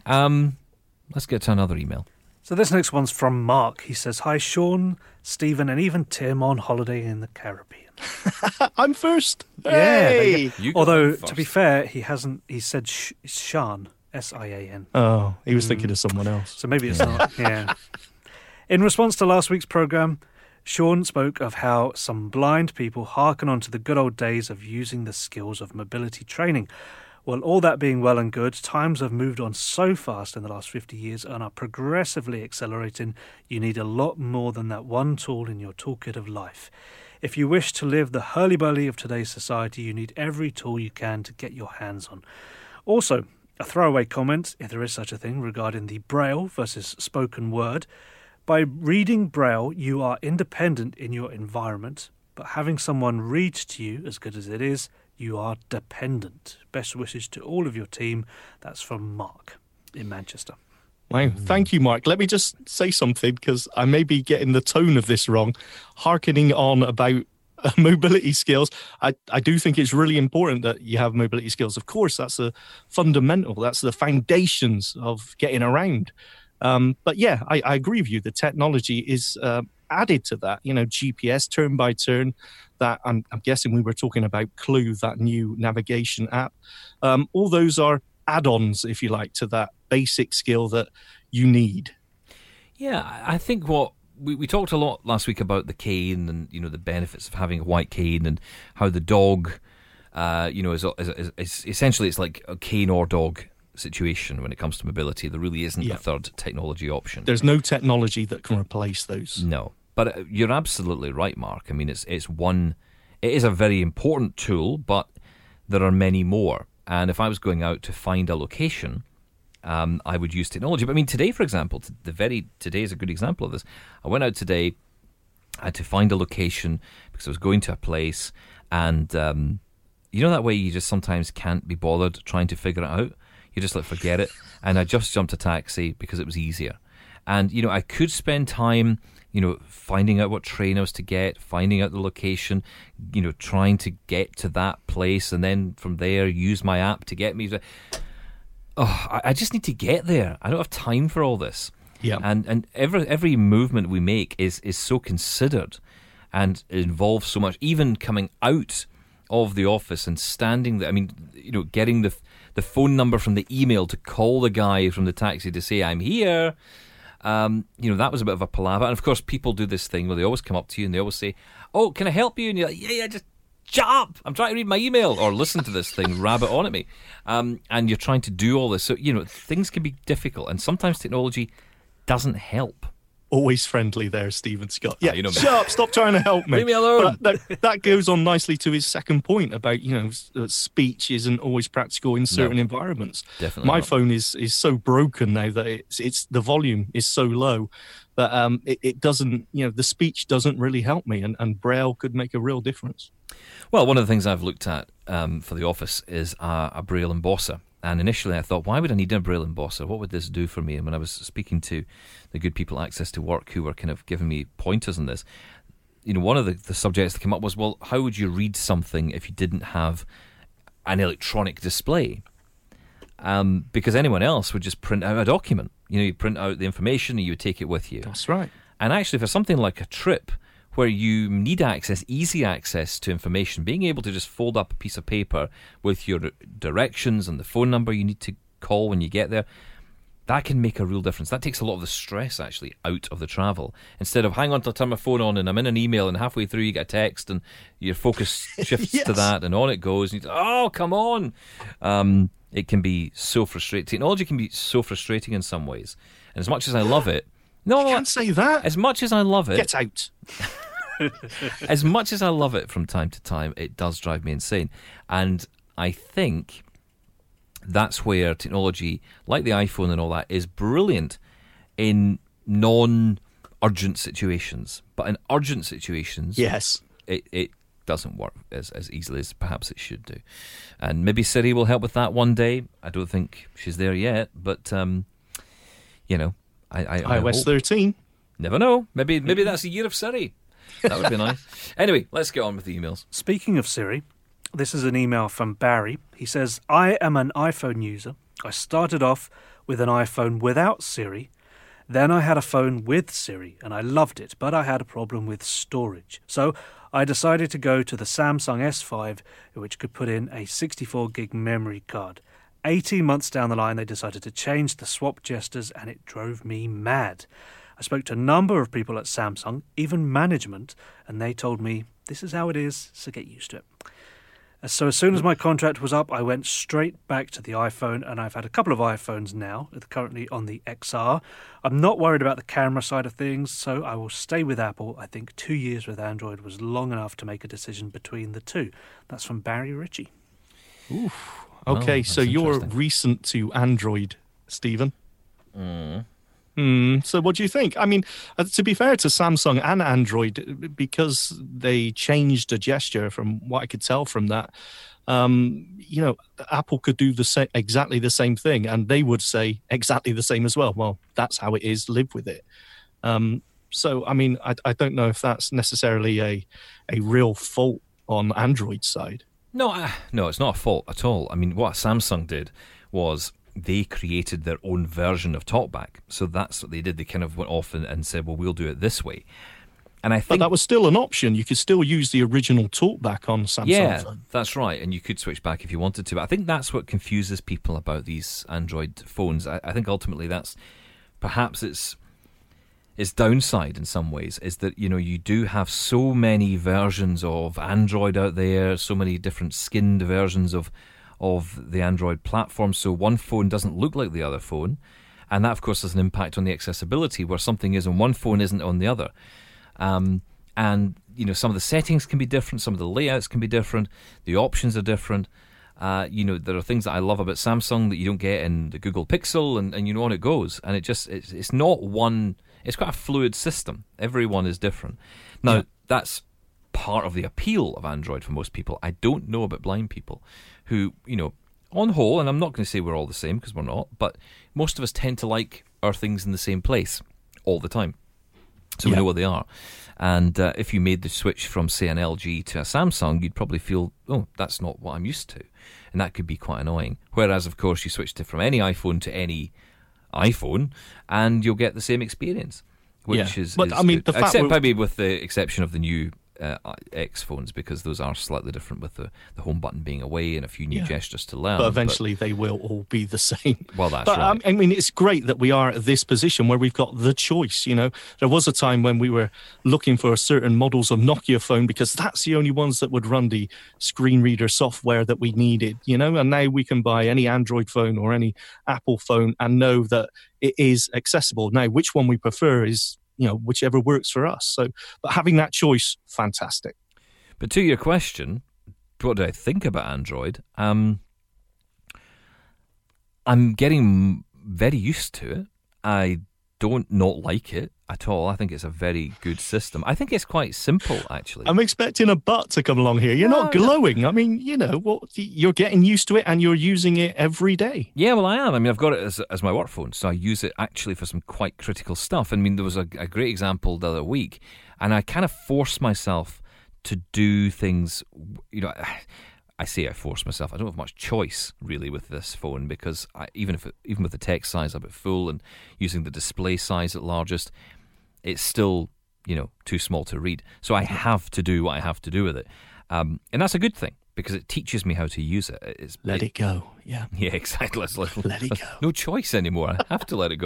S3: let's get to another email.
S5: So this next one's from Mark. He says, "Hi, Sean, Stephen, and even Tim on holiday in the Caribbean."
S4: I'm first.
S5: Hey!
S3: You go
S5: Although,
S3: first.
S5: to be fair, he hasn't. He said Sian, S-I-A-N.
S4: Oh, he was thinking of someone else.
S5: So maybe it's not. Yeah. In response to last week's programme, Sean spoke of how some blind people hearken on to the good old days of using the skills of mobility training. Well, all that being well and good, times have moved on so fast in the last 50 years and are progressively accelerating. You need a lot more than that one tool in your toolkit of life. If you wish to live the hurly-burly of today's society, you need every tool you can to get your hands on. Also, a throwaway comment, if there is such a thing, regarding the Braille versus spoken word. By reading Braille, you are independent in your environment, but having someone read to you, as good as it is, you are dependent. Best wishes to all of your team. That's from Mark in Manchester.
S4: Wow, thank you, Mark. Let me just say something, because I may be getting the tone of this wrong. Harkening on about mobility skills, I do think it's really important that you have mobility skills. Of course, that's a fundamental. That's the foundations of getting around. But yeah, I agree with you. The technology is added to that. GPS turn by turn. That I'm guessing we were talking about Clue, that new navigation app. All those are add-ons, if you like, to that basic skill that you need.
S3: Yeah, I think what we talked a lot last week about the cane and the benefits of having a white cane, and how the dog, is essentially it's like a cane or dog situation when it comes to mobility. There really isn't a third technology option.
S4: There's no technology that can replace those.
S3: No, but you're absolutely right, Mark. I mean, it is a very important tool, but there are many more. And if I was going out to find a location, I would use technology. But I mean, today, for example, today is a good example of this. I went out today I had to find a location because I was going to a place, and you know that way you just sometimes can't be bothered trying to figure it out. You just like forget it. And I just jumped a taxi because it was easier. And you know, I could spend time, you know, finding out what train I was to get, finding out the location, you know, trying to get to that place, and then from there use my app to get me. I just need to get there. I don't have time for all this.
S4: Yeah.
S3: And every movement we make is so considered, and it involves so much. Even coming out of the office and standing there, I mean, you know, getting the phone number from the email to call the guy from the taxi to say I'm here. You know, that was a bit of a palaver. And of course, people do this thing where they always come up to you and they always say, "Oh, can I help you?" And you're like, "Yeah, just shut up. I'm trying to read my email," or listen to this thing rabbit on at me. And you're trying to do all this. So, you know, things can be difficult, and sometimes technology doesn't help.
S4: Always friendly there, Stephen Scott. Yeah,
S3: you know me.
S4: shut up, stop trying to help me.
S3: Leave me alone.
S4: But that goes on nicely to his second point about, you know, speech isn't always practical in certain environments.
S3: Definitely
S4: My
S3: not.
S4: phone is so broken now that it's the volume is so low that it doesn't, you know, the speech doesn't really help me, and Braille could make a real difference.
S3: Well, one of the things I've looked at for the office is a Braille embosser. And initially I thought, why would I need a Braille embosser? What would this do for me? And when I was speaking to the good people at Access to Work who were kind of giving me pointers on this, you know, one of the subjects that came up was, well, how would you read something if you didn't have an electronic display? Because anyone else would just print out a document. You know, you print out the information and you would take it with you.
S4: That's right.
S3: And actually, for something like a trip where you need access, easy access to information, being able to just fold up a piece of paper with your directions and the phone number you need to call when you get there, that can make a real difference. That takes a lot of the stress, actually, out of the travel. Instead of, hang on till I turn my phone on and I'm in an email and halfway through you get a text and your focus shifts
S4: Yes.
S3: to that and on it goes. And you oh, come on. It can be so frustrating. Technology can be so frustrating in some ways. And as much as I love it,
S4: You can't say that.
S3: as much as I love it,
S4: Get out.
S3: as much as I love it from time to time, it does drive me insane. And I think that's where technology, like the iPhone and all that, is brilliant in non-urgent situations. But in urgent situations,
S4: Yes.
S3: it doesn't work as easily as perhaps it should do. And maybe Siri will help with that one day. I don't think she's there yet, but, you know, I
S4: iOS
S3: hope.
S4: 13.
S3: Never know. Maybe that's the year of Siri. That would be nice. Anyway, let's get on with the emails.
S5: Speaking of Siri, this is an email from Barry. He says, I am an iPhone user. I started off with an iPhone without Siri. Then I had a phone with Siri, and I loved it, but I had a problem with storage. So I decided to go to the Samsung S5, which could put in a 64 gig memory card. 18 months down the line, they decided to change the swap gestures, and it drove me mad. I spoke to a number of people at Samsung, even management, and they told me, this is how it is, so get used to it. So as soon as my contract was up, I went straight back to the iPhone, and I've had a couple of iPhones now, currently on the XR. I'm not worried about the camera side of things, so I will stay with Apple. I think 2 years with Android was long enough to make a decision between the two. That's from Barry Ritchie.
S4: Okay,
S3: Oh,
S4: so
S3: that's
S4: you're
S3: interesting.
S4: recent to Android, Stephen. So what do you think? I mean, to be fair to Samsung and Android, because they changed a gesture from what I could tell from that, you know, Apple could do exactly the same thing, and they would say exactly the same as well. Well, that's how it is. Live with it. So, I mean, I don't know if that's necessarily a real fault on Android's side.
S3: No, it's not a fault at all. I mean, what Samsung did was they created their own version of TalkBack. So that's what they did. They kind of went off and said, well, we'll do it this way. And I
S4: But
S3: think
S4: that was still an option. You could still use the original TalkBack on Samsung.
S3: yeah,
S4: phone.
S3: that's right. And you could switch back if you wanted to. But I think that's what confuses people about these Android phones. I think ultimately that's perhaps its downside in some ways is that, you know, you do have so many versions of Android out there, so many different skinned versions of the Android platform. So one phone doesn't look like the other phone. And that, of course, has an impact on the accessibility where something is on one phone isn't on the other. And, you know, some of the settings can be different. Some of the layouts can be different. The options are different. You know, there are things that I love about Samsung that you don't get in the Google Pixel and you know, on it goes. And it's not one It's quite a fluid system. Everyone is different. Now, that's part of the appeal of Android for most people. I don't know about blind people who, on whole, and I'm not going to say we're all the same because we're not, but most of us tend to like our things in the same place all the time. So we know what they are. And if you made the switch from, say, an LG to a Samsung, you'd probably feel, oh, that's not what I'm used to. And that could be quite annoying. Whereas, of course, you switch from any iPhone to any iPhone and you'll get the same experience, which is
S4: but, I mean,
S3: good.
S4: the fact
S3: Except maybe with the exception of the new X phones, because those are slightly different with the home button being away and a few new gestures to learn.
S4: But eventually they will all be the same.
S3: Well, that's right.
S4: I mean, it's great that we are at this position where we've got the choice. There was a time when we were looking for certain models of Nokia phone because that's the only ones that would run the screen reader software that we needed, and now we can buy any Android phone or any Apple phone and know that it is accessible. Now, which one we prefer is whichever works for us. So, but having that choice, fantastic.
S3: But to your question, what do I think about Android? I'm getting very used to it. I don't not like it at all. I think it's a very good system. I think it's quite simple, actually.
S4: I'm expecting a butt to come along here. You're not glowing. I mean, you're getting used to it and you're using it every day.
S3: Yeah, well, I am. I mean, I've got it as my work phone, so I use it actually for some quite critical stuff. I mean, there was a great example the other week, and I kind of forced myself to do things, I say I force myself. I don't have much choice really with this phone because even with the text size up at full and using the display size at largest, it's still too small to read. So I have to do what I have to do with it, and that's a good thing because it teaches me how to use it.
S4: Let it go. Yeah.
S3: Yeah, exactly.
S4: Let it go.
S3: No choice anymore. I have to let it go.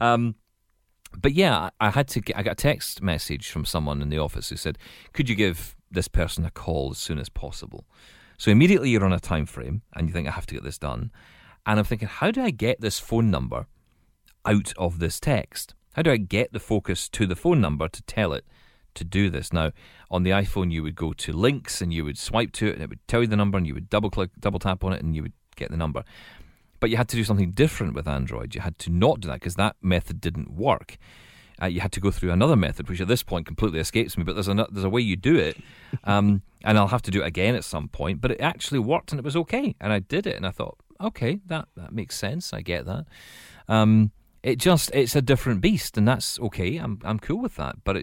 S3: But yeah, I got a text message from someone in the office who said, "Could you give this person a call as soon as possible?" So immediately you're on a time frame and you think, I have to get this done. And I'm thinking, how do I get this phone number out of this text? How do I get the focus to the phone number to tell it to do this? Now, on the iPhone, you would go to links and you would swipe to it and it would tell you the number and you would double tap on it and you would get the number. But you had to do something different with Android. You had to not do that because that method didn't work. You had to go through another method, which at this point completely escapes me. But there's a way you do it, and I'll have to do it again at some point. But it actually worked, and it was okay. And I did it, and I thought, okay, that makes sense. I get that. It's a different beast, and that's okay. I'm cool with that. But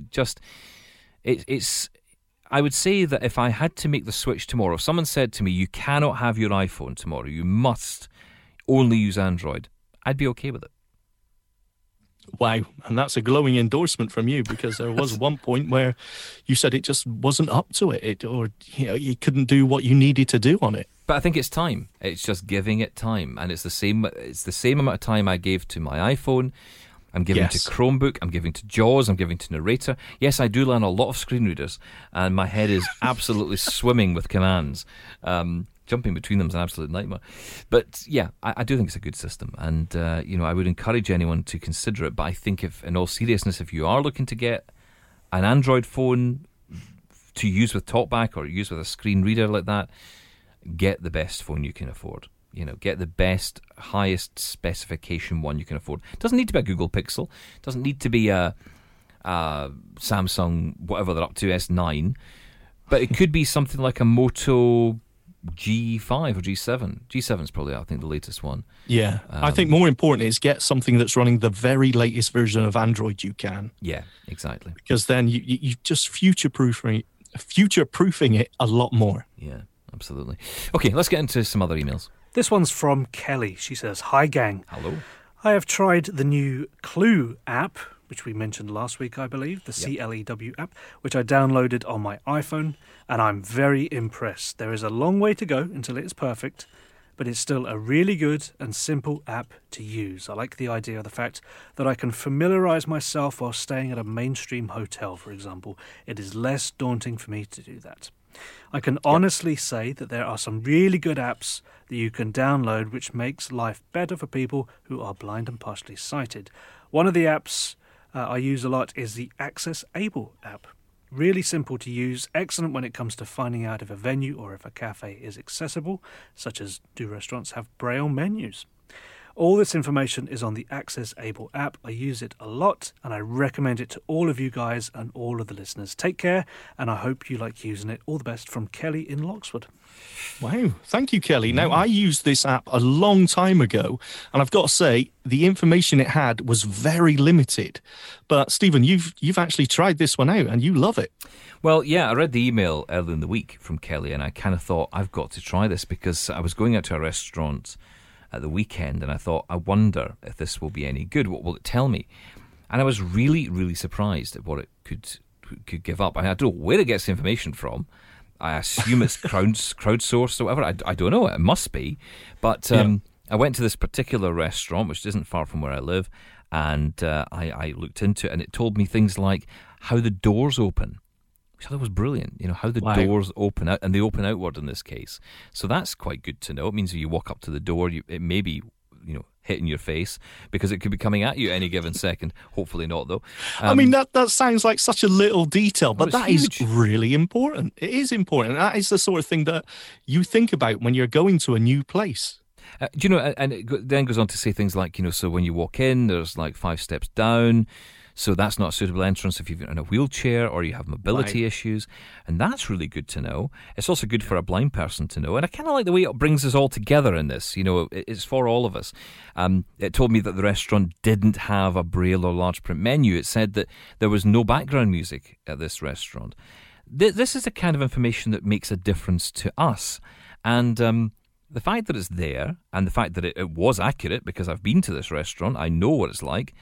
S3: it's. I would say that if I had to make the switch tomorrow, if someone said to me, "You cannot have your iPhone tomorrow. You must only use Android," I'd be okay with it.
S4: Wow, and that's a glowing endorsement from you because there was one point where you said it just wasn't up to it, or you couldn't do what you needed to do on it.
S3: But I think it's time. It's just giving it time, and it's the same. It's the same amount of time I gave to my iPhone. I'm giving to Chromebook. I'm giving to JAWS. I'm giving to Narrator. Yes, I do learn a lot of screen readers, and my head is absolutely swimming with commands. Jumping between them is an absolute nightmare. But yeah, I do think it's a good system. And, I would encourage anyone to consider it. But I think in all seriousness, if you are looking to get an Android phone to use with TalkBack or use with a screen reader like that, get the best phone you can afford. Get the best, highest specification one you can afford. It doesn't need to be a Google Pixel. It doesn't need to be a Samsung, whatever they're up to, S9. But it could be something like a Moto G5 or G7. G7 is probably, I think, the latest one.
S4: Yeah. I think more important is get something that's running the very latest version of Android you can.
S3: Yeah, exactly.
S4: Because then you just future-proofing it a lot more.
S3: Yeah, absolutely. Okay, let's get into some other emails.
S5: This one's from Kelly. She says, "Hi gang.
S3: Hello.
S5: I have tried the new Clue app, which we mentioned last week, I believe, the CLEW app, which I downloaded on my iPhone, and I'm very impressed. There is a long way to go until it is perfect, but it's still a really good and simple app to use. I like the idea of the fact that I can familiarise myself while staying at a mainstream hotel, for example. It is less daunting for me to do that. I can honestly say that there are some really good apps that you can download which makes life better for people who are blind and partially sighted. One of the apps I use a lot is the Access Able app. Really simple to use, excellent when it comes to finding out if a venue or if a cafe is accessible, such as do restaurants have braille menus. All this information is on the Access Able app. I use it a lot, and I recommend it to all of you guys and all of the listeners. Take care, and I hope you like using it. All the best from Kelly in Loxford.
S4: Wow, thank you, Kelly. Now, I used this app a long time ago, and I've got to say, the information it had was very limited. But, Stephen, you've actually tried this one out, and you love it.
S3: Well, yeah, I read the email earlier in the week from Kelly, and I kind of thought, I've got to try this, because I was going out to a restaurant at the weekend, and I thought, I wonder if this will be any good. What will it tell me? And I was really, really surprised at what it could give up. I don't know where it gets the information from. I assume it's crowdsourced or whatever. I don't know. It must be. But I went to this particular restaurant, which isn't far from where I live, and I looked into it, and it told me things like how the doors open, which I thought was brilliant. You know, how the doors open out, and they open outward in this case. So that's quite good to know. It means if you walk up to the door, it may be, hitting your face, because it could be coming at you any given second. Hopefully not, though.
S4: I mean, that sounds like such a little detail, but that is
S3: huge.
S4: really important. It is important. That is the sort of thing that you think about when you're going to a new place.
S3: Do you know, and it then goes on to say things like, so when you walk in, there's like 5 steps down. So that's not a suitable entrance if you're in a wheelchair or you have mobility issues. And that's really good to know. It's also good for a blind person to know. And I kind of like the way it brings us all together in this. It's for all of us. It told me that the restaurant didn't have a Braille or large print menu. It said that there was no background music at this restaurant. This is the kind of information that makes a difference to us. And the fact that it's there, and the fact that it was accurate, because I've been to this restaurant, I know what it's like.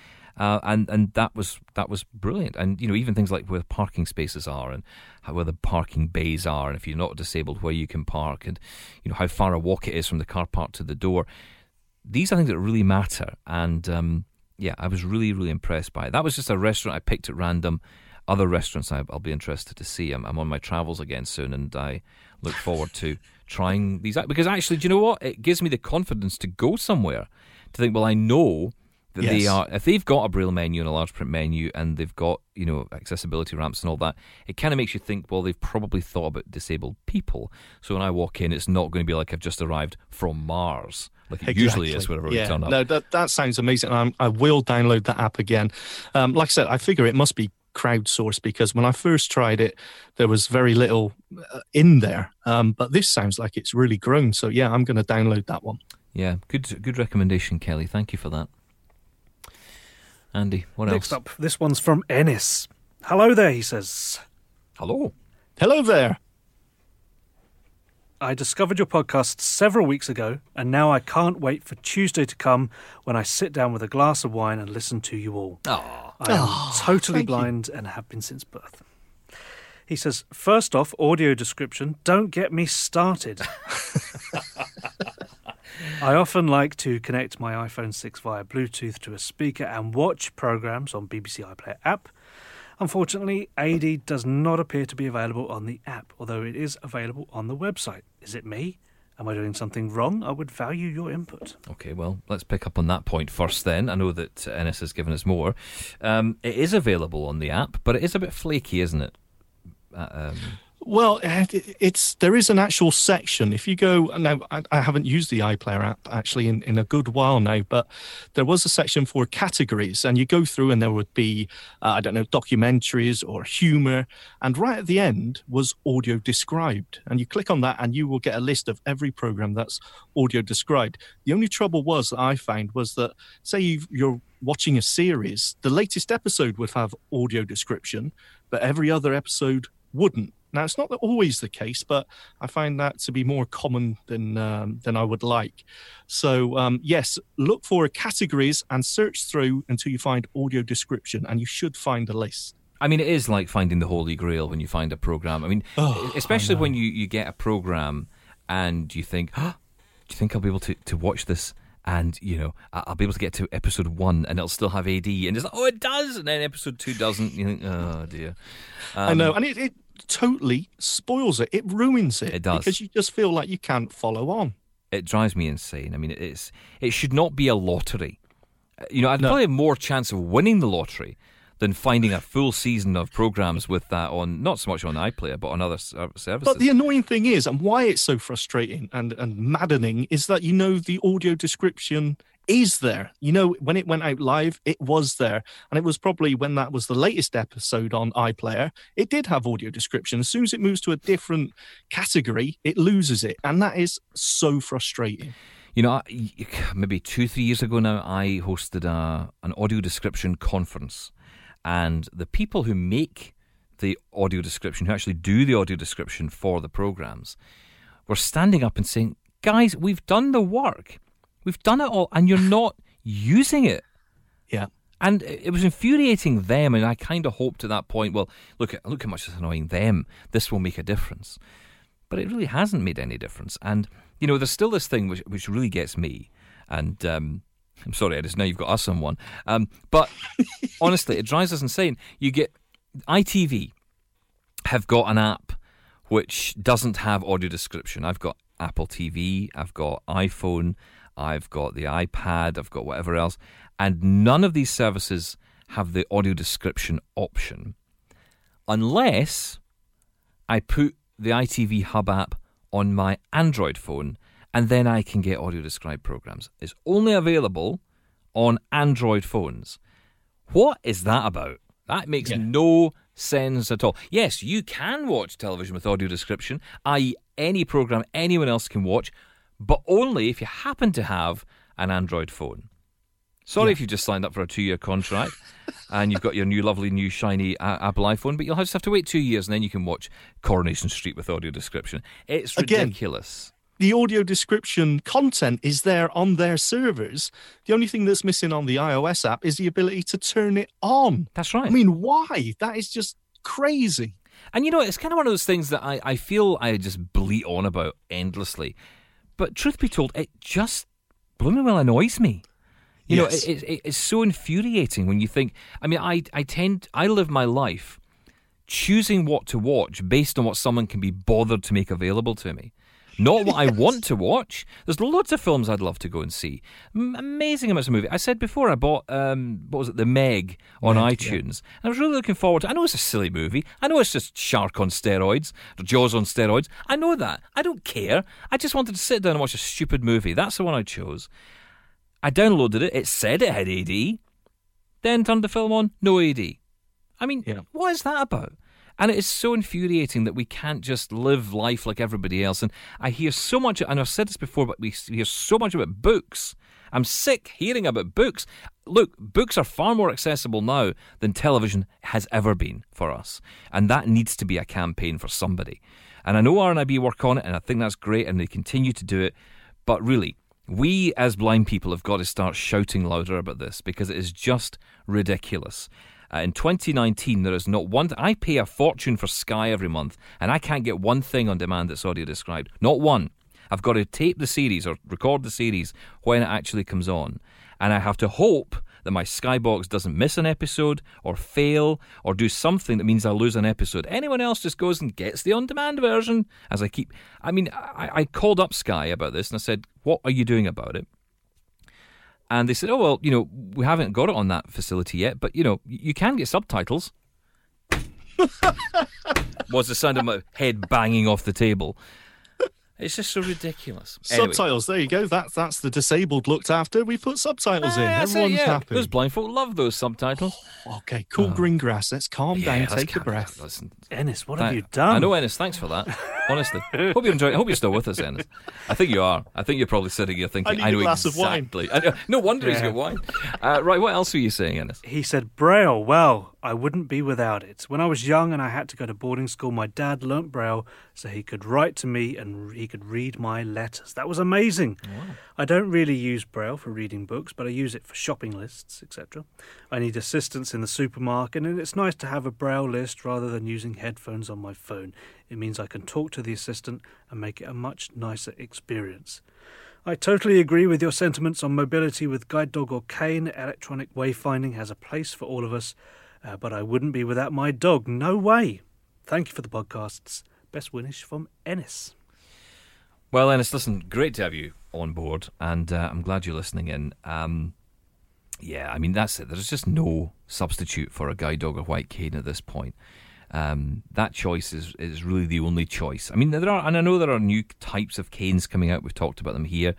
S3: And that was brilliant. And even things like where parking spaces are, and where the parking bays are, and if you're not disabled, where you can park, and how far a walk it is from the car park to the door. These are things that really matter. And I was really, really impressed by it. That was just a restaurant I picked at random. Other restaurants I'll be interested to see. I'm on my travels again soon, and I look forward to trying these out, because actually, do you know what? It gives me the confidence to go somewhere, to think, well, I know that they are, if they've got a Braille menu and a large print menu, and they've got, accessibility ramps and all that, it kind of makes you think, well, they've probably thought about disabled people. So when I walk in, it's not going to be like I've just arrived from Mars, like it usually is whenever we turn up.
S4: No, that sounds amazing. I will download that app again. Like I said, I figure it must be crowdsourced, because when I first tried it, there was very little in there. But this sounds like it's really grown. So yeah, I'm going to download that one.
S3: Yeah, good recommendation, Kelly. Thank you for that. Andy, what else?
S5: Next up, this one's from Ennis. Hello there, he says.
S3: Hello.
S4: Hello there.
S5: I discovered your podcast several weeks ago, and now I can't wait for Tuesday to come when I sit down with a glass of wine and listen to you all. I am totally blind and have been since birth. He says, first off, audio description, don't get me started. I often like to connect my iPhone 6 via Bluetooth to a speaker and watch programs on BBC iPlayer app. Unfortunately, AD does not appear to be available on the app, although it is available on the website. Is it me? Am I doing something wrong? I would value your input.
S3: Okay, well, let's pick up on that point first then. I know that Ennis has given us more. It is available on the app, but it is a bit flaky, isn't it?
S4: Well, there is an actual section. If you go now, I haven't used the iPlayer app actually in a good while now, but there was a section for categories, and you go through, and there would be documentaries or humour, and right at the end was audio described, and you click on that, and you will get a list of every program that's audio described. The only trouble that I found was that, say you're watching a series, the latest episode would have audio description, but every other episode wouldn't. Now, it's not always the case, but I find that to be more common than I would like. So, yes, look for categories and search through until you find audio description, and you should find a list.
S3: I mean, it is like finding the Holy Grail when you find a program. I mean, especially when you get a program and you think, do you think I'll be able to watch this? And, I'll be able to get to episode 1 and it'll still have AD. And it's like, oh, it does. And then episode 2 doesn't. You think, oh, dear.
S4: I know. And it totally spoils it. It ruins it.
S3: It does.
S4: Because you just feel like you can't follow on.
S3: It drives me insane. I mean, it should not be a lottery. I'd probably have more chance of winning the lottery than finding a full season of programs with that on, not so much on iPlayer, but on other services.
S4: But the annoying thing is, and why it's so frustrating and maddening, is that the audio description is there. You know, when it went out live, it was there. And it was probably when that was the latest episode on iPlayer, it did have audio description. As soon as it moves to a different category, it loses it. And that is so frustrating.
S3: You know, maybe 2-3 years ago now, I hosted an audio description conference. And the people who make the audio description, who actually do the audio description for the programs, were standing up and saying, guys, we've done the work. We've done it all, and you're not using it.
S4: Yeah.
S3: And it was infuriating them, and I kind of hoped at that point, well, look how much it's annoying them. This will make a difference. But it really hasn't made any difference. And, you know, there's still this thing which really gets me. And I'm sorry, Edis, now you've got us on one. But honestly, it drives us insane. You get ITV have got an app which doesn't have audio description. I've got Apple TV, I've got iPhone, I've got the iPad, I've got whatever else, and none of these services have the audio description option unless I put the ITV Hub app on my Android phone, and then I can get audio described programs. It's only available on Android phones. What is that about? That makes no sense at all. Yes, you can watch television with audio description, i.e. any program anyone else can watch, but only if you happen to have an Android phone. Sorry if you just signed up for a 2-year contract and you've got your new lovely new shiny Apple iPhone, but you'll just have to wait 2 years and then you can watch Coronation Street with audio description. It's ridiculous.
S4: The audio description content is there on their servers. The only thing that's missing on the iOS app is the ability to turn it on.
S3: That's right.
S4: I mean, why? That is just crazy.
S3: And you know, it's kind of one of those things that I feel I just bleat on about endlessly. But truth be told, it just blooming well annoys me. You know, it's so infuriating when you think, I mean, I live my life choosing what to watch based on what someone can be bothered to make available to me. Not what I want to watch. There's lots of films I'd love to go and see. Amazing amounts of movies. I said before I bought, what was it, The Meg on iTunes. And I was really looking forward to it. I know it's a silly movie. I know it's just Shark on steroids, or Jaws on steroids. I know that. I don't care. I just wanted to sit down and watch a stupid movie. That's the one I chose. I downloaded it. It said it had AD. Then turned the film on. No AD. I mean, what is that about? And it is so infuriating that we can't just live life like everybody else. And I hear so much, and I've said this before, but we hear so much about books. I'm sick hearing about books. Look, books are far more accessible now than television has ever been for us. And that needs to be a campaign for somebody. And I know RNIB work on it, and I think that's great, and they continue to do it. But really, we as blind people have got to start shouting louder about this because it is just ridiculous. In 2019, there is not one. I pay a fortune for Sky every month, and I can't get one thing on demand that's audio described. Not one. I've got to tape the series or record the series when it actually comes on. And I have to hope that my Skybox doesn't miss an episode or fail or do something that means I lose an episode. Anyone else just goes and gets the on-demand version. I called up Sky about this and I said, what are you doing about it? And they said, oh, well, you know, we haven't got it on that facility yet, but, you know, you can get subtitles. Was the sound of my head banging off the table. It's just so ridiculous.
S4: Subtitles, there you go. That's the disabled looked after. We put subtitles in. Everyone's happy.
S3: Those blind folk love those subtitles.
S4: Okay, cool green grass. Let's calm down, take a breath.
S3: Listen,
S5: Ennis, what have you done?
S3: I know, Ennis, thanks for that. Honestly. Hope you're enjoying it. Hope you're still with us, Ennis. I think you are. I think you're probably sitting here thinking,
S4: I need a glass
S3: exactly.
S4: of wine.
S3: No wonder he's got wine. Right, what else were you saying, Ennis?
S5: He said, Braille, well, I wouldn't be without it. When I was young and I had to go to boarding school, my dad learnt Braille so he could write to me and he could read my letters. That was amazing. Wow. I don't really use Braille for reading books, but I use it for shopping lists, etc. I need assistance in the supermarket, and it's nice to have a Braille list rather than using headphones on my phone. It means I can talk to the assistant and make it a much nicer experience. I totally agree with your sentiments on mobility with Guide Dog or Cane. Electronic wayfinding has a place for all of us, but I wouldn't be without my dog. No way. Thank you for the podcasts. Best wish from Ennis.
S3: Well, Ennis, listen, great to have you on board, and I'm glad you're listening in. Yeah, I mean, that's it. There's just no substitute for a guide dog or white cane at this point. That choice is really the only choice. I mean, and I know there are new types of canes coming out. We've talked about them here.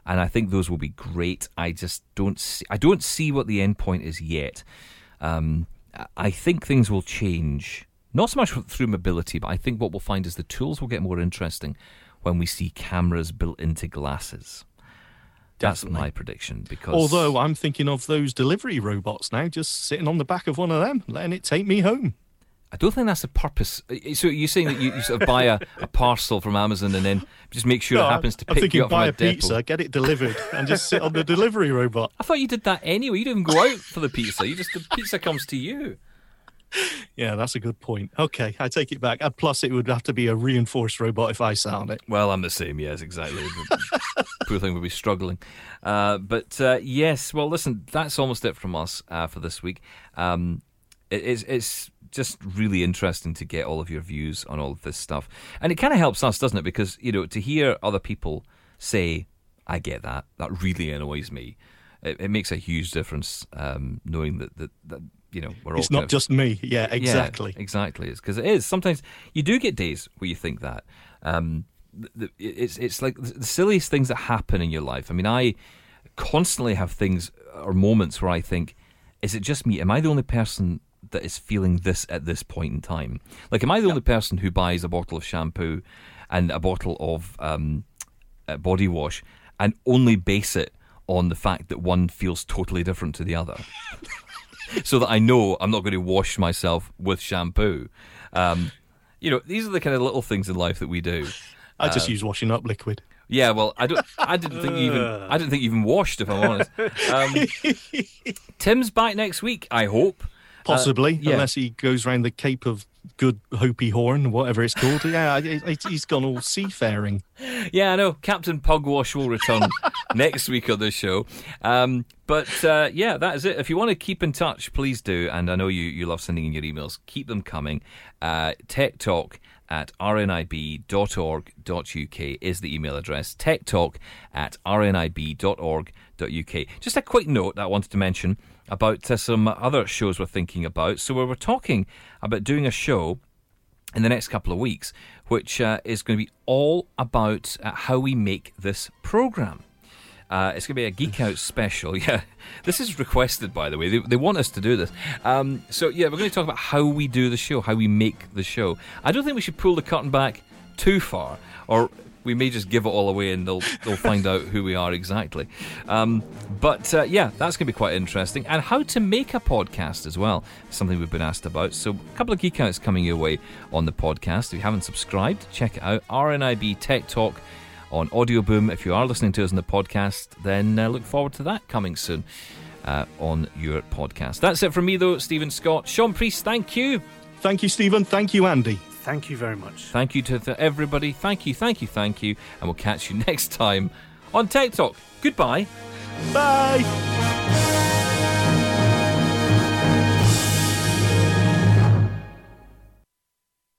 S3: and I think those will be great. I just don't see what the end point is yet. I think things will change, not so much through mobility, but I think what we'll find is the tools will get more interesting when we see cameras built into glasses.
S4: Definitely.
S3: That's my prediction. Because
S4: although I'm thinking of those delivery robots now, just sitting on the back of one of them, letting it take me home.
S3: I don't think that's the purpose. So you're saying that you sort of buy a parcel from Amazon and then just make sure it happens to pick you up from
S4: buy
S3: a
S4: a
S3: depot?
S4: pizza, get it delivered, and just sit on the delivery robot.
S3: I thought you did that anyway. You don't even go out for the pizza. The pizza comes to you.
S4: Yeah, that's a good point. Okay, I take it back. And plus, it would have to be a reinforced robot if I sat on it.
S3: Well, I'm the same. Yes, exactly. Poor thing would be struggling. Yes. Well, listen, that's almost it from us for this week. It's just really interesting to get all of your views on all of this stuff, and it kind of helps us, doesn't it? Because to hear other people say, "I get that," that really annoys me. It makes a huge difference, knowing that we're all.
S4: It's not just me. Yeah, exactly.
S3: Yeah, exactly. It's because it is. Sometimes you do get days where you think that. It's like the silliest things that happen in your life. I mean, I constantly have things or moments where I think, is it just me? Am I the only person that is feeling this at this point in time? Like, am I the only person who buys a bottle of shampoo and a bottle of body wash and only base it on the fact that one feels totally different to the other? So that I know I'm not going to wash myself with shampoo. These are the kind of little things in life that we do.
S4: I just use washing up liquid.
S3: Yeah, well, I didn't think you even washed, if I'm honest. Tim's back next week, I hope.
S4: Possibly,
S3: yeah.
S4: Unless he goes round the Cape of Good Hopi Horn, whatever it's called. Yeah, he's gone all seafaring.
S3: Yeah, I know. Captain Pugwash will return next week on the show. But that is it. If you want to keep in touch, please do. And I know you love sending in your emails. Keep them coming. techtalk@rnib.org.uk is the email address. techtalk@rnib.org.uk. Just a quick note that I wanted to mention about some other shows we're thinking about. So we're talking about doing a show in the next couple of weeks, which is going to be all about how we make this programme. It's going to be a Geek Out special. Yeah, this is requested, by the way. They want us to do this. We're going to talk about how we do the show, how we make the show. I don't think we should pull the curtain back too far, or we may just give it all away and they'll find out who we are exactly. That's going to be quite interesting. And how to make a podcast as well, something we've been asked about. So a couple of Geek Outs coming your way on the podcast. If you haven't subscribed, check it out. RNIB Tech Talk on Audio Boom. If you are listening to us on the podcast, then look forward to that coming soon on your podcast. That's it from me, though, Stephen Scott. Sean Priest, thank you.
S4: Thank you, Stephen. Thank you, Andy.
S5: Thank you very much.
S3: Thank you to everybody. Thank you. And we'll catch you next time on Tech Talk. Goodbye.
S4: Bye.